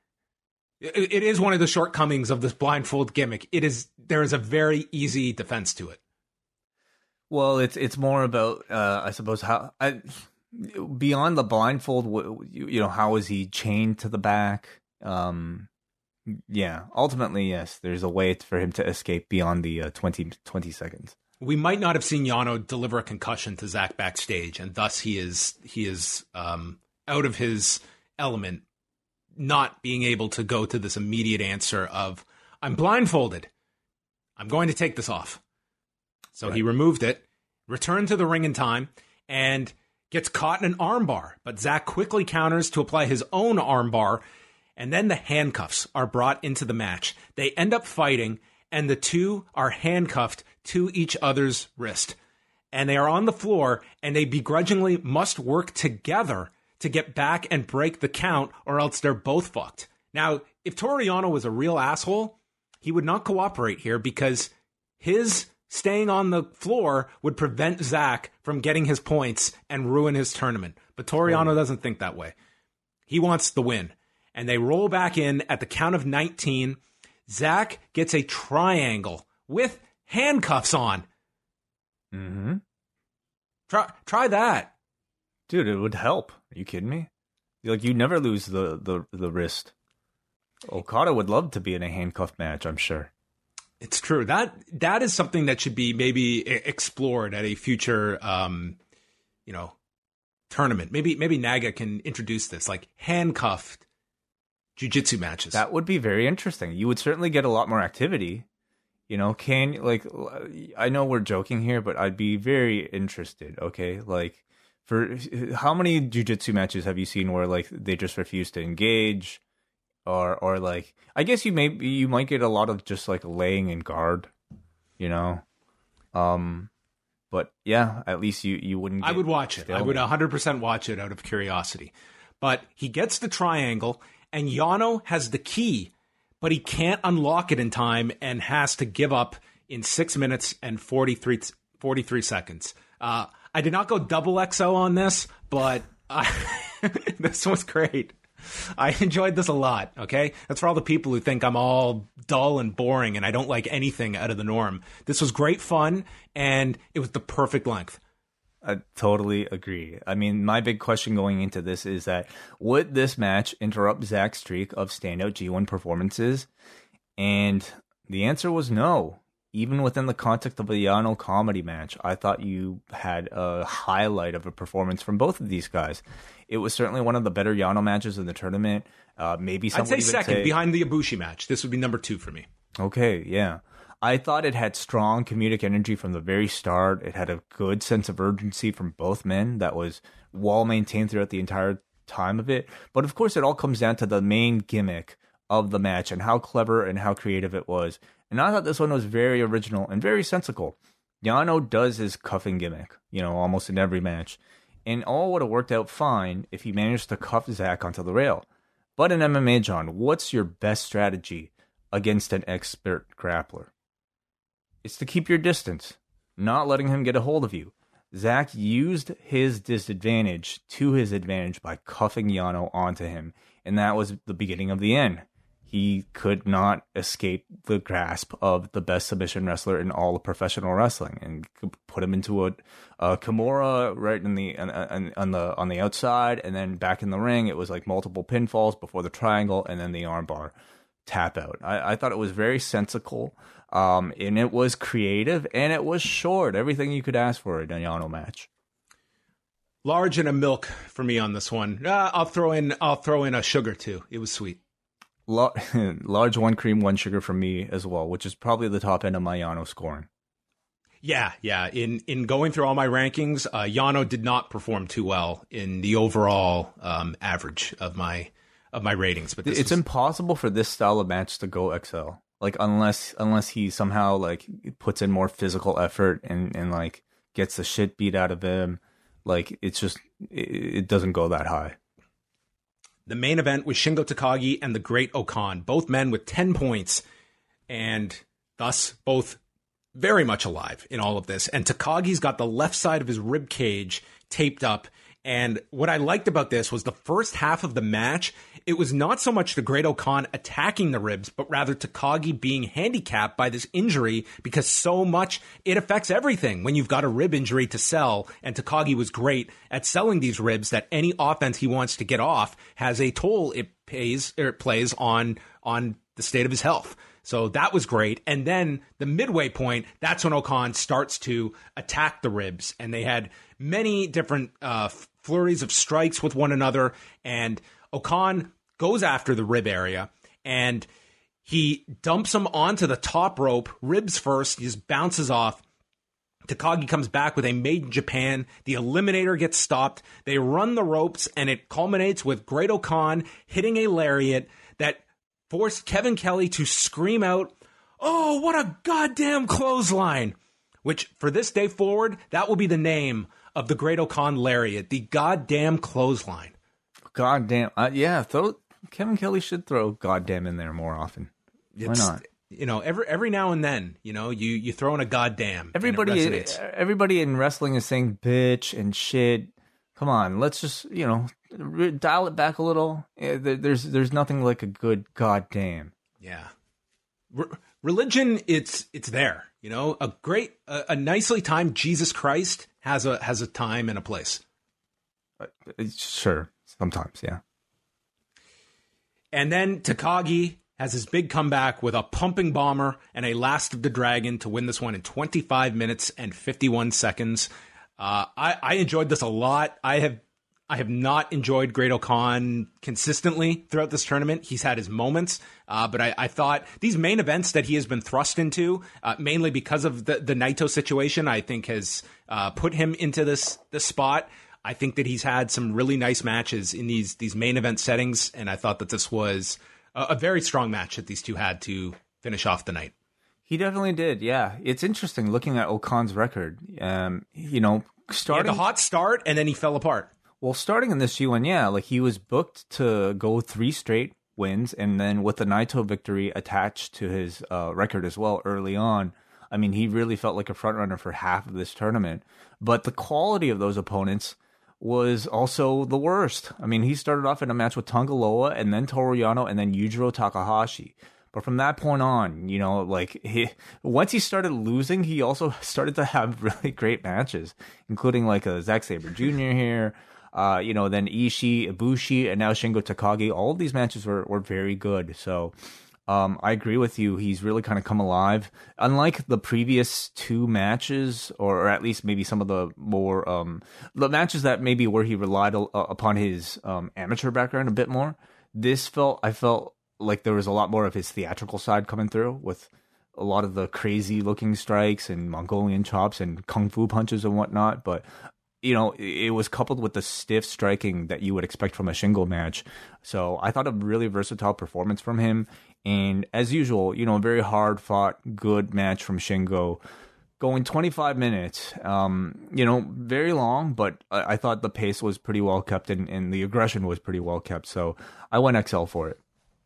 It, it is one of the shortcomings of this blindfold gimmick. It is there is a very easy defense to it. Well, it's it's more about, uh, I suppose, how I, beyond the blindfold, you, you know, how is he chained to the back? Um, yeah, ultimately, yes, there's a way for him to escape beyond the uh, twenty, twenty seconds. We might not have seen Yano deliver a concussion to Zack backstage, and thus he is he is um, out of his element, not being able to go to this immediate answer of, I'm blindfolded. I'm going to take this off. So right. He removed it, returned to the ring in time, and gets caught in an armbar. But Zack quickly counters to apply his own armbar, and then the handcuffs are brought into the match. They end up fighting, and the two are handcuffed to each other's wrist. And they are on the floor, and they begrudgingly must work together to get back and break the count, or else they're both fucked. Now, if Toru Yano was a real asshole, he would not cooperate here because his staying on the floor would prevent Zack from getting his points and ruin his tournament. But Toru Yano doesn't think that way. He wants the win. And they roll back in at the count of nineteen. Zack gets a triangle with handcuffs on. Mm-hmm. Try try that. Dude, it would help. Are you kidding me? Like, you never lose the, the, the wrist. Okada would love to be in a handcuff match, I'm sure. It's true. That that is something that should be maybe explored at a future um, you know, tournament. Maybe maybe Naga can introduce this, like handcuffed jiu-jitsu matches. That would be very interesting. You would certainly get a lot more activity. You know, can, like, I know we're joking here, but I'd be very interested, okay? Like, for how many jiu-jitsu matches have you seen where, like, they just refuse to engage? Or, or like, I guess you may, you might get a lot of just, like, laying in guard, you know? Um, But yeah, at least you, you wouldn't get I would watch it. stalemate. I would one hundred percent watch it out of curiosity. But he gets the triangle, and Yano has the key, but he can't unlock it in time and has to give up in six minutes and forty-three, forty-three seconds. Uh, I did not go double X O on this, but I, this was great. I enjoyed this a lot, okay? That's for all the people who think I'm all dull and boring and I don't like anything out of the norm. This was great fun, and it was the perfect length. I totally agree. I mean, my big question going into this is that would this match interrupt Zach's streak of standout G one performances? And the answer was no. Even within the context of a Yano comedy match, I thought you had a highlight of a performance from both of these guys. It was certainly one of the better Yano matches in the tournament. Uh, maybe some I'd say would even second, say, behind the Ibushi match. This would be number two for me. Okay, yeah. I thought it had strong comedic energy from the very start. It had a good sense of urgency from both men that was well maintained throughout the entire time of it. But of course, it all comes down to the main gimmick of the match and how clever and how creative it was. And I thought this one was very original and very sensical. Yano does his cuffing gimmick, you know, almost in every match. And all would have worked out fine if he managed to cuff Zach onto the rail. But in M M A, John, what's your best strategy against an expert grappler? It's to keep your distance, not letting him get a hold of you. Zach used his disadvantage to his advantage by cuffing Yano onto him, and that was the beginning of the end. He could not escape the grasp of the best submission wrestler in all of professional wrestling, and put him into a, a Kimura right in the on, on the on the outside, and then back in the ring. It was like multiple pinfalls before the triangle, and then the armbar tap out. I, I thought it was very sensical, um, and it was creative, and it was short. Everything you could ask for in a Yano match. Large and a milk for me on this one. Uh, I'll throw in I'll throw in a sugar too. It was sweet. Large one cream, one sugar for me as well, which is probably the top end of my Yano scoring. Yeah, yeah. In in going through all my rankings, uh, Yano did not perform too well in the overall um, average of my of my ratings. But this it's was... impossible for this style of match to go X L. Like unless unless he somehow like puts in more physical effort and, and like gets the shit beat out of him. Like it's just it, it doesn't go that high. The main event was Shingo Takagi and the Great O-Khan, both men with ten points, and thus both very much alive in all of this. And Takagi's got the left side of his rib cage taped up. And what I liked about this was the first half of the match, it was not so much the Great O-Khan attacking the ribs, but rather Takagi being handicapped by this injury because so much, it affects everything when you've got a rib injury to sell. And Takagi was great at selling these ribs that any offense he wants to get off has a toll it pays or it plays on, on the state of his health. So that was great. And then the midway point, that's when O-Khan starts to attack the ribs. And they had many different uh, flurries of strikes with one another. And O-Khan goes after the rib area and he dumps him onto the top rope, ribs first. He just bounces off. Takagi comes back with a Made in Japan. The Eliminator gets stopped. They run the ropes and it culminates with Great O-Khan hitting a lariat that forced Kevin Kelly to scream out, "Oh, what a goddamn clothesline!" Which, for this day forward, that will be the name of the Great O-Khan lariat, the goddamn clothesline. Goddamn, uh, yeah. Throw Kevin Kelly should throw goddamn in there more often. Why It's, not? You know, every every now and then, you know, you you throw in a goddamn. Everybody, and it resonates. everybody in wrestling is saying bitch and shit. Come on, let's just you know re- dial it back a little. Yeah, there- There's there's nothing like a good goddamn. Yeah. Re- religion, it's it's there. You know, a great, a, a nicely timed Jesus Christ has a has a time and a place. Uh, Sure, sometimes, yeah. And then Takagi has his big comeback with a pumping bomber and a Last of the Dragon to win this one in twenty-five minutes and fifty-one seconds. Uh, I, I enjoyed this a lot. I have I have not enjoyed Great O-Khan consistently throughout this tournament. He's had his moments, uh, but I, I thought these main events that he has been thrust into, uh, mainly because of the, the Naito situation, I think has uh, put him into this this spot. I think that he's had some really nice matches in these these main event settings, and I thought that this was a, a very strong match that these two had to finish off the night. He definitely did. Yeah, it's interesting looking at Okan's record. Um, you know, starting He had the hot start and then he fell apart. Well, starting in this G one, yeah, like he was booked to go three straight wins, and then with the Naito victory attached to his uh, record as well early on, I mean, he really felt like a front runner for half of this tournament. But the quality of those opponents was also the worst. I mean, he started off in a match with Tanga Loa, and then Toru Yano, and then Yujiro Takahashi. But from that point on, you know, like he, once he started losing, he also started to have really great matches, including like a Zack Sabre Junior here. Uh, you know, then Ishii, Ibushi, and now Shingo Takagi. All of these matches were, were very good. So um, I agree with you. He's really kind of come alive. Unlike the previous two matches, or, or at least maybe some of the more um, the matches that maybe where he relied uh, upon his um, amateur background a bit more. This felt I felt like there was a lot more of his theatrical side coming through with a lot of the crazy looking strikes and Mongolian chops and kung fu punches and whatnot. But you know, it was coupled with the stiff striking that you would expect from a Shingo match. So I thought a really versatile performance from him. And as usual, you know, a very hard fought, good match from Shingo. Going twenty-five minutes, um, you know, very long, but I, I thought the pace was pretty well kept and, and the aggression was pretty well kept. So I went X L for it.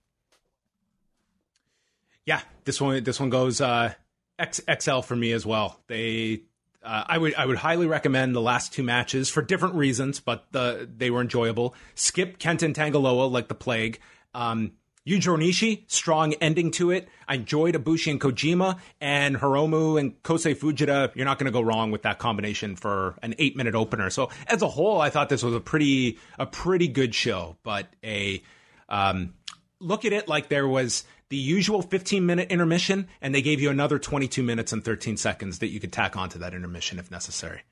Yeah, this one this one goes uh, X, XL for me as well. They... Uh, I would I would highly recommend the last two matches for different reasons, but the, they were enjoyable. Skip Kenta and Tanga Loa like the plague. Um, Yujiro Nishi, strong ending to it. I enjoyed Ibushi and Kojima, and Hiromu and Kosei Fujita. You're not going to go wrong with that combination for an eight minute opener. So as a whole, I thought this was a pretty a pretty good show. But a um, look at it like there was the usual fifteen minute intermission, and they gave you another twenty-two minutes and thirteen seconds that you could tack onto that intermission if necessary.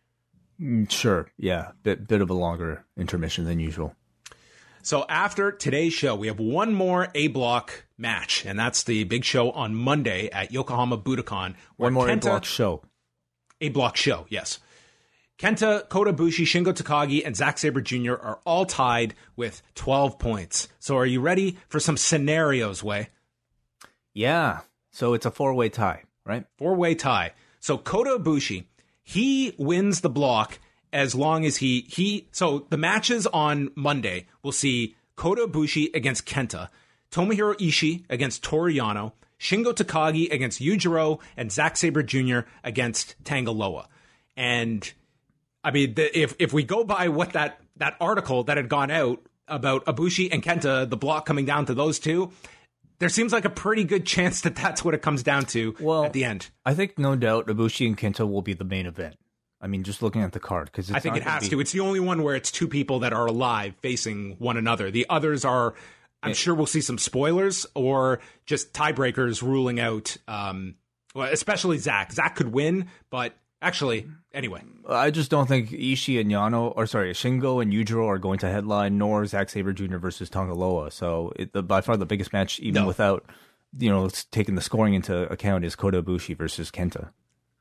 Sure. Yeah. Bit, bit of a longer intermission than usual. So after today's show, we have one more A block match, and that's the big show on Monday at Yokohama Budokan. One more Kenta, A block show. A block show, yes. Kenta, Kota Ibushi, Shingo Takagi, and Zack Sabre Junior are all tied with twelve points. So are you ready for some scenarios, Wei? Yeah, so it's a four-way tie, right? Four-way tie. So Kota Ibushi, he wins the block as long as he... he. So the matches on Monday will see Kota Ibushi against Kenta, Tomohiro Ishii against Toru Yano, Shingo Takagi against Yujiro, and Zack Sabre Junior against Tanga Loa. And, I mean, the, if if we go by what that, that article that had gone out about Ibushi and Kenta, the block coming down to those two... there seems like a pretty good chance that that's what it comes down to well, at the end. I think no doubt Ibushi and Kenta will be the main event. I mean, just looking at the card. Cause I think it has be... to. It's the only one where it's two people that are alive facing one another. The others are, I'm it... sure we'll see some spoilers or just tiebreakers ruling out, um, well, especially Zack. Zack could win, but actually, anyway. I just don't think Ishii and Yano, or sorry, Shingo and Yujiro are going to headline, nor Zack Sabre Junior versus Tanga Loa. So it, the, by far the biggest match, even no. without, you know, taking the scoring into account, is Kota Ibushi versus Kenta.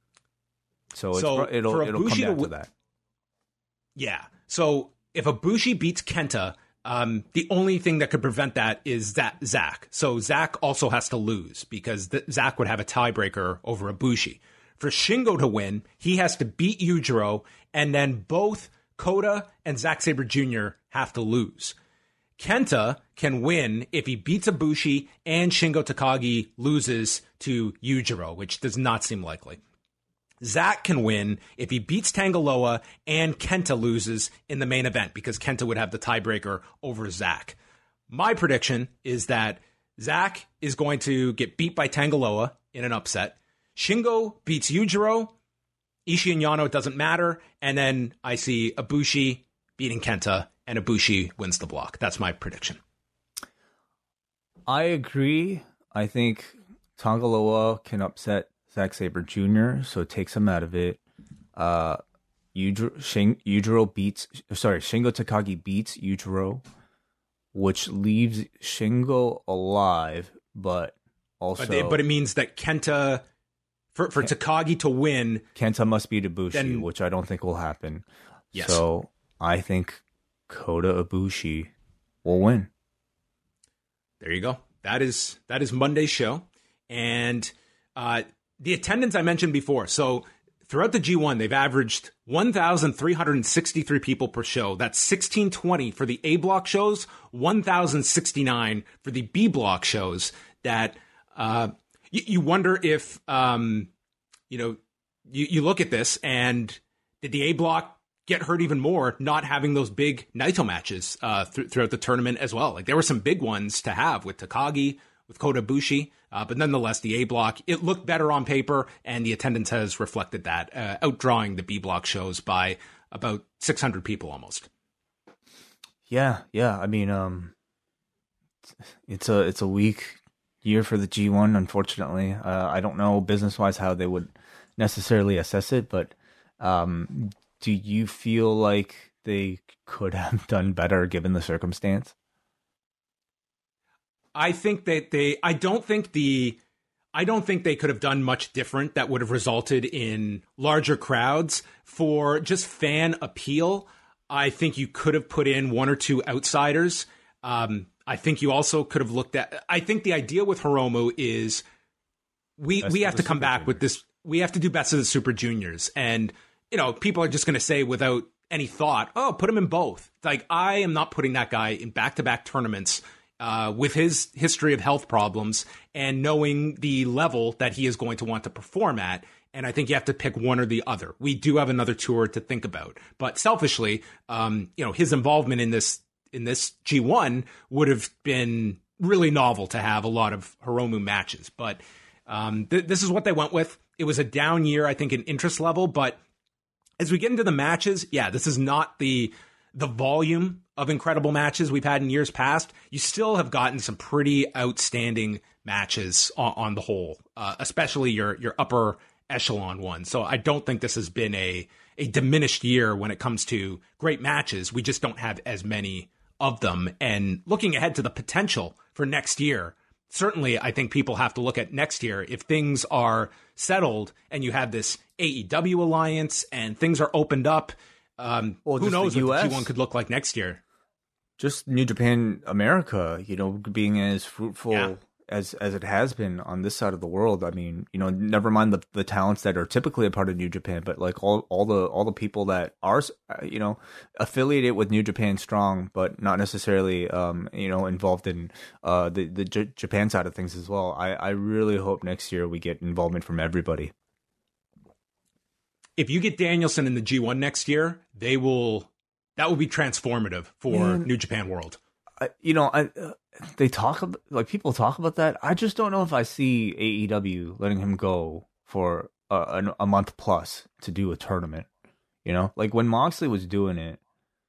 So, so it's, it'll it'll come down to, w- to that. Yeah. So if Ibushi beats Kenta, um, the only thing that could prevent that is that Zack. So Zack also has to lose because th- Zack would have a tiebreaker over Ibushi. For Shingo to win, he has to beat Yujiro, and then both Kota and Zack Sabre Junior have to lose. Kenta can win if he beats Ibushi and Shingo Takagi loses to Yujiro, which does not seem likely. Zack can win if he beats Tanga Loa and Kenta loses in the main event, because Kenta would have the tiebreaker over Zack. My prediction is that Zack is going to get beat by Tanga Loa in an upset. Shingo beats Yujiro. Ishii and Yano, it doesn't matter. And then I see Ibushi beating Kenta, and Ibushi wins the block. That's my prediction. I agree. I think Tanga Loa can upset Zack Sabre Junior, so it takes him out of it. Uh, Yujiro, Shin, Yujiro beats, sorry, Shingo Takagi beats Yujiro, which leaves Shingo alive, but also... But, they, but it means that Kenta... For for Takagi to win... Kenta must beat Ibushi, then, which I don't think will happen. Yes. So I think Kota Ibushi will win. There you go. That is that is Monday's show. And uh, the attendance I mentioned before. So throughout the G one, they've averaged one thousand three hundred sixty-three people per show. That's sixteen twenty for the A block shows, one thousand sixty-nine for the B block shows. That uh, you, you wonder if, um, you know, you, you look at this and did the A block get hurt even more not having those big Naito matches uh, th- throughout the tournament as well? Like there were some big ones to have with Takagi, with Kota Ibushi, uh, but nonetheless, the A block, it looked better on paper, and the attendance has reflected that, uh, outdrawing the B block shows by about six hundred people almost. Yeah, yeah. I mean, um, it's a it's a weak year for the G one, unfortunately. Uh, I don't know business-wise how they would necessarily assess it, but um, do you feel like they could have done better given the circumstance? I think that they, I don't think the, I don't think they could have done much different that would have resulted in larger crowds for just fan appeal. I think you could have put in one or two outsiders. Um, I think you also could have looked at, I think the idea with Hiromu is we, best we have to come back juniors. with this. We have to do best of the Super Juniors. And, you know, people are just going to say without any thought, oh, put him in both. Like, I am not putting that guy in back-to-back tournaments Uh, with his history of health problems and knowing the level that he is going to want to perform at. And I think you have to pick one or the other. We do have another tour to think about. But selfishly, um, you know, his involvement in this in this G one would have been really novel to have a lot of Hiromu matches. But um, th- this is what they went with. It was a down year, I think, in interest level. But as we get into the matches, yeah, this is not the the volume of incredible matches we've had in years past. You still have gotten some pretty outstanding matches on, on the whole, uh, especially your your upper echelon ones. So I don't think this has been a a diminished year when it comes to great matches. We just don't have as many of them. And looking ahead to the potential for next year, certainly I think people have to look at next year. If things are settled and you have this A E W alliance and things are opened up, um, well, who knows what the G one could look like next year. Just New Japan America, you know, being as fruitful yeah. as as it has been on this side of the world. I mean, you know, never mind the the talents that are typically a part of New Japan, but like all all the all the people that are, you know, affiliated with New Japan Strong, but not necessarily, um, you know, involved in uh the the J- Japan side of things as well. I I really hope next year we get involvement from everybody. If you get Danielson in the G one next year, they will. That would be transformative for Man, New Japan World. I, you know, I uh, they talk about, like people talk about that. I just don't know if I see A E W letting him go for a, a, a month plus to do a tournament. You know, like when Moxley was doing it,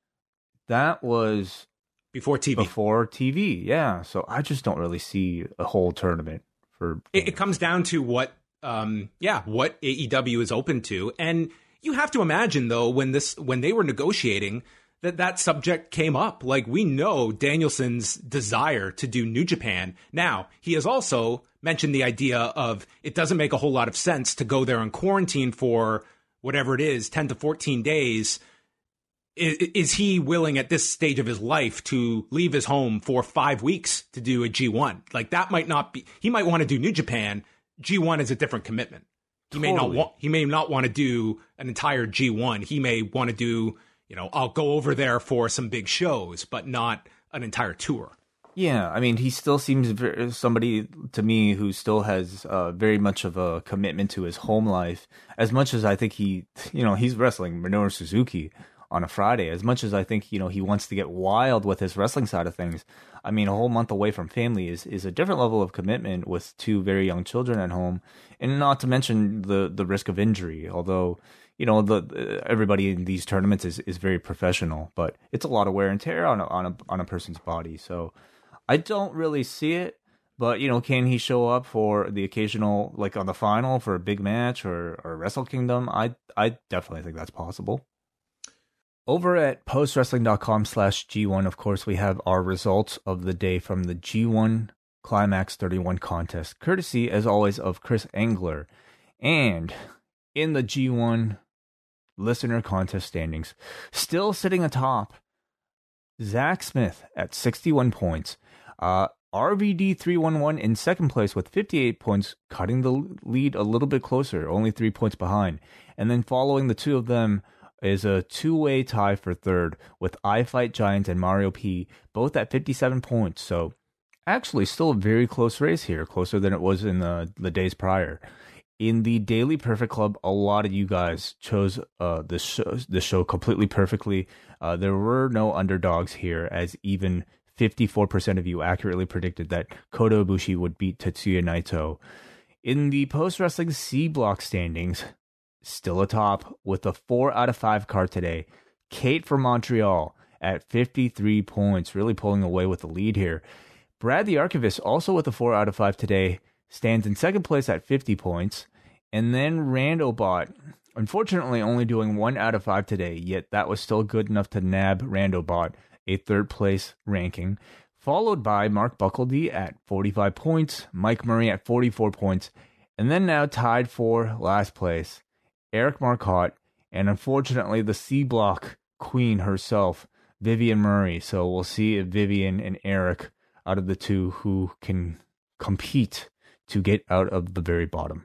that was before T V. Before T V, yeah. So I just don't really see a whole tournament for. It, it comes down to what, um, yeah, what A E W is open to, and you have to imagine though when this when they were negotiating. that that subject came up. Like, we know Danielson's desire to do New Japan. Now, he has also mentioned the idea of it doesn't make a whole lot of sense to go there and quarantine for whatever it is, ten to fourteen days. Is, is he willing at this stage of his life to leave his home for five weeks to do a G one? Like, that might not be, he might want to do New Japan. G one is a different commitment. He totally. may not want, he may not want to do an entire G one. He may want to do, you know, I'll go over there for some big shows, but not an entire tour. Yeah, I mean, he still seems very, somebody to me who still has uh, very much of a commitment to his home life. As much as I think he, you know, he's wrestling Minoru Suzuki on a Friday. As much as I think, you know, he wants to get wild with his wrestling side of things. I mean, a whole month away from family is, is a different level of commitment with two very young children at home, and not to mention the the risk of injury. Although, you know, the, the everybody in these tournaments is, is very professional, but it's a lot of wear and tear on a, on a on a person's body. So I don't really see it, but, you know, can he show up for the occasional, like on the final for a big match or, or Wrestle Kingdom? I I definitely think that's possible. Over at postwrestling.com slash G1, of course, we have our results of the day from the G one Climax thirty-one contest, courtesy, as always, of Chris Engler. And in the G one listener contest standings, still sitting atop, Zach Smith at sixty-one points. Uh, R V D three one one in second place with fifty-eight points, cutting the lead a little bit closer, only three points behind. And then following the two of them is a two-way tie for third with I Fight Giants and Mario P, both at fifty-seven points. So actually still a very close race here, closer than it was in the, the days prior. In the Daily Perfect Club, a lot of you guys chose uh, the show, the show completely perfectly. Uh, there were no underdogs here, as even fifty-four percent of you accurately predicted that Kota Ibushi would beat Tetsuya Naito. In the Post Wrestling C Block standings, still atop with a four out of five card today, Kate from Montreal at fifty-three points, really pulling away with the lead here. Brad the Archivist, also with a four out of five today, stands in second place at fifty points. And then Randobot, unfortunately only doing one out of five today, yet that was still good enough to nab Randobot a third place ranking. Followed by Mark Buckledy at forty-five points, Mike Murray at forty-four points, and then now tied for last place, Eric Marcotte, and unfortunately the C Block queen herself, Vivian Murray. So we'll see if Vivian and Eric, out of the two, who can compete to get out of the very bottom.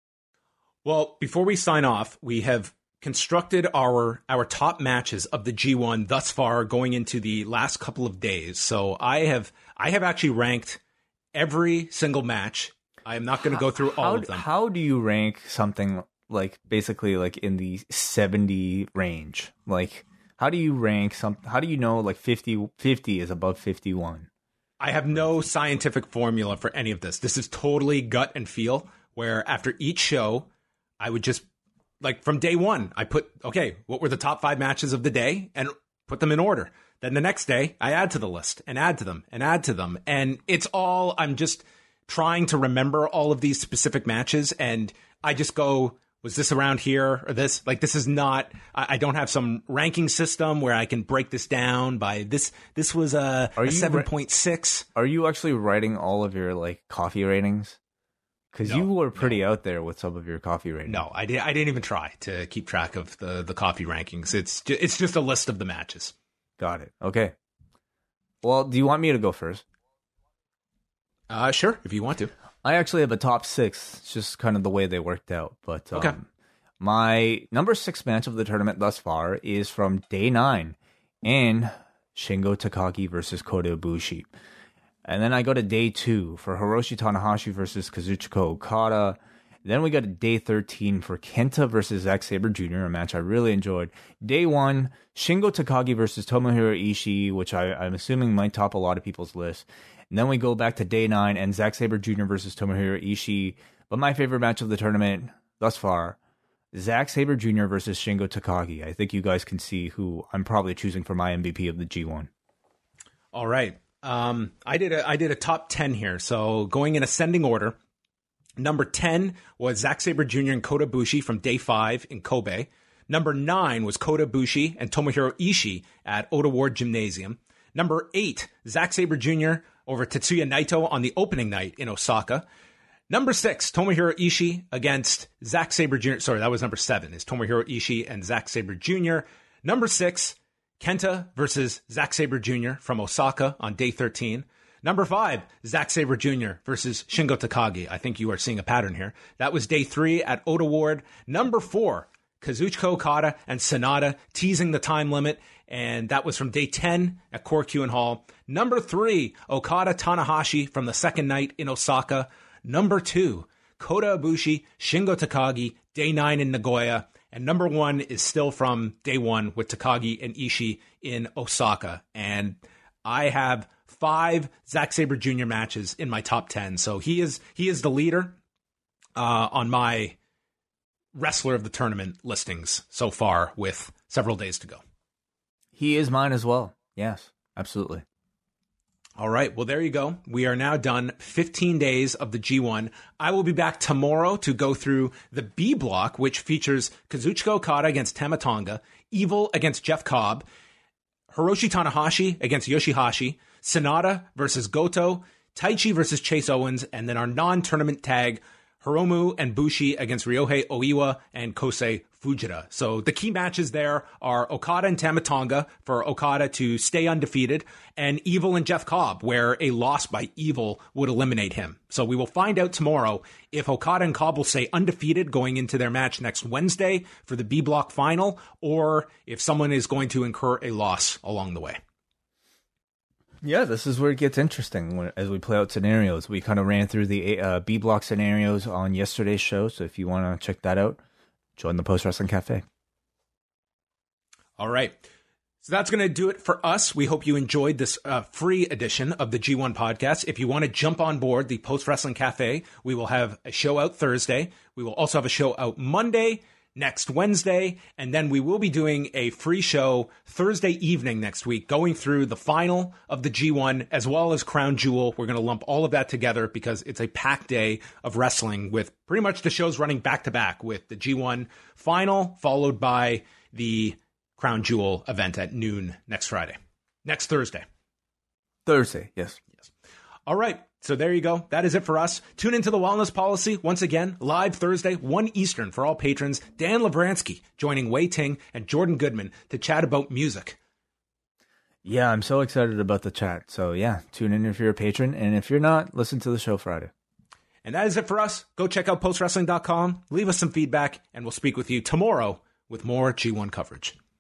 Well, before we sign off, we have constructed our our top matches of the G one thus far going into the last couple of days. So I have I have actually ranked every single match. I am not going to go through all how, of them. How do you rank something like basically like in the seventy range? Like how do you rank some how do you know like fifty, fifty is above fifty-one? I have no scientific formula for any of this. This is totally gut and feel, where after each show I would just, like from day one, I put, okay, what were the top five matches of the day and put them in order. Then the next day, I add to the list and add to them and add to them. And it's all, I'm just trying to remember all of these specific matches. And I just go, was this around here or this? Like, this is not, I, I don't have some ranking system where I can break this down by this. This was a, a seven point six. Are you actually writing all of your like coffee ratings? Because no, you were pretty no. out there with some of your coffee ratings. No, I, did, I didn't even try to keep track of the, the coffee rankings. It's ju- it's just a list of the matches. Got it. Okay. Well, do you want me to go first? Uh, sure, if you want to. I actually have a top six. It's just kind of the way they worked out. But um, okay. My number six match of the tournament thus far is from day nine in Shingo Takagi versus Kota Ibushi. And then I go to day two for Hiroshi Tanahashi versus Kazuchika Okada. Then we go to day thirteen for Kenta versus Zack Sabre Junior, a match I really enjoyed. Day one, Shingo Takagi versus Tomohiro Ishii, which I, I'm assuming might top a lot of people's lists. And then we go back to day nine and Zack Sabre Junior versus Tomohiro Ishii. But my favorite match of the tournament thus far, Zack Sabre Junior versus Shingo Takagi. I think you guys can see who I'm probably choosing for my M V P of the G one. All right. Um, I did a I did a top ten here. So going in ascending order, number ten was Zack Sabre Junior and Kota Ibushi from day five in Kobe. Number nine was Kota Ibushi and Tomohiro Ishii at Ota Ward Gymnasium. Number eight, Zack Sabre Junior over Tetsuya Naito on the opening night in Osaka. Number six, Tomohiro Ishii against Zack Sabre Junior Sorry, that was number seven, is Tomohiro Ishii and Zack Sabre Junior Number six, Kenta versus Zack Sabre Junior from Osaka on day thirteen. Number five, Zack Sabre Junior versus Shingo Takagi. I think you are seeing a pattern here. That was day three at Ota Ward. Number four, Kazuchika Okada and Sonata teasing the time limit. And that was from day ten at Korakuen Hall. Number three, Okada Tanahashi from the second night in Osaka. Number two, Kota Ibushi, Shingo Takagi, day nine in Nagoya. And number one is still from day one with Takagi and Ishii in Osaka. And I have five Zack Sabre Junior matches in my top ten. So he is he is the leader uh, on my wrestler of the tournament listings so far with several days to go. He is mine as well. Yes, absolutely. All right. Well, there you go. We are now done fifteen days of the G one. I will be back tomorrow to go through the B block, which features Kazuchika Okada against Tama Tonga, Evil against Jeff Cobb, Hiroshi Tanahashi against Yoshihashi, Sonata versus Goto, Taichi versus Chase Owens, and then our non-tournament tag, Hiromu and Bushi against Ryohei Oiwa and Kosei Fujita. So the key matches there are Okada and Tama Tonga for Okada to stay undefeated, and Evil and Jeff Cobb, where a loss by Evil would eliminate him. So we will find out tomorrow if Okada and Cobb will stay undefeated going into their match next Wednesday for the B Block final, or if someone is going to incur a loss along the way. Yeah, this is where it gets interesting when, as we play out scenarios. We kind of ran through the uh, B block scenarios on yesterday's show, so if you want to check that out, join the Post Wrestling Cafe. All right. So that's going to do it for us. We hope you enjoyed this uh, free edition of the G one podcast. If you want to jump on board the Post Wrestling Cafe, we will have a show out Thursday. We will also have a show out Monday, next Wednesday, and then we will be doing a free show Thursday evening next week, going through the final of the G one as well as Crown Jewel. We're going to lump all of that together because it's a packed day of wrestling with pretty much the shows running back to back with the G one final followed by the Crown Jewel event at noon next Friday. Next Thursday. Thursday, yes. Yes. All right. So there you go. That is it for us. Tune into The Wellness Policy once again, live Thursday, one Eastern for all patrons. Dan Lavransky joining Wei Ting and Jordan Goodman to chat about music. Yeah, I'm so excited about the chat. So yeah, tune in if you're a patron. And if you're not, listen to the show Friday. And that is it for us. Go check out post wrestling dot com. Leave us some feedback, and we'll speak with you tomorrow with more G one coverage.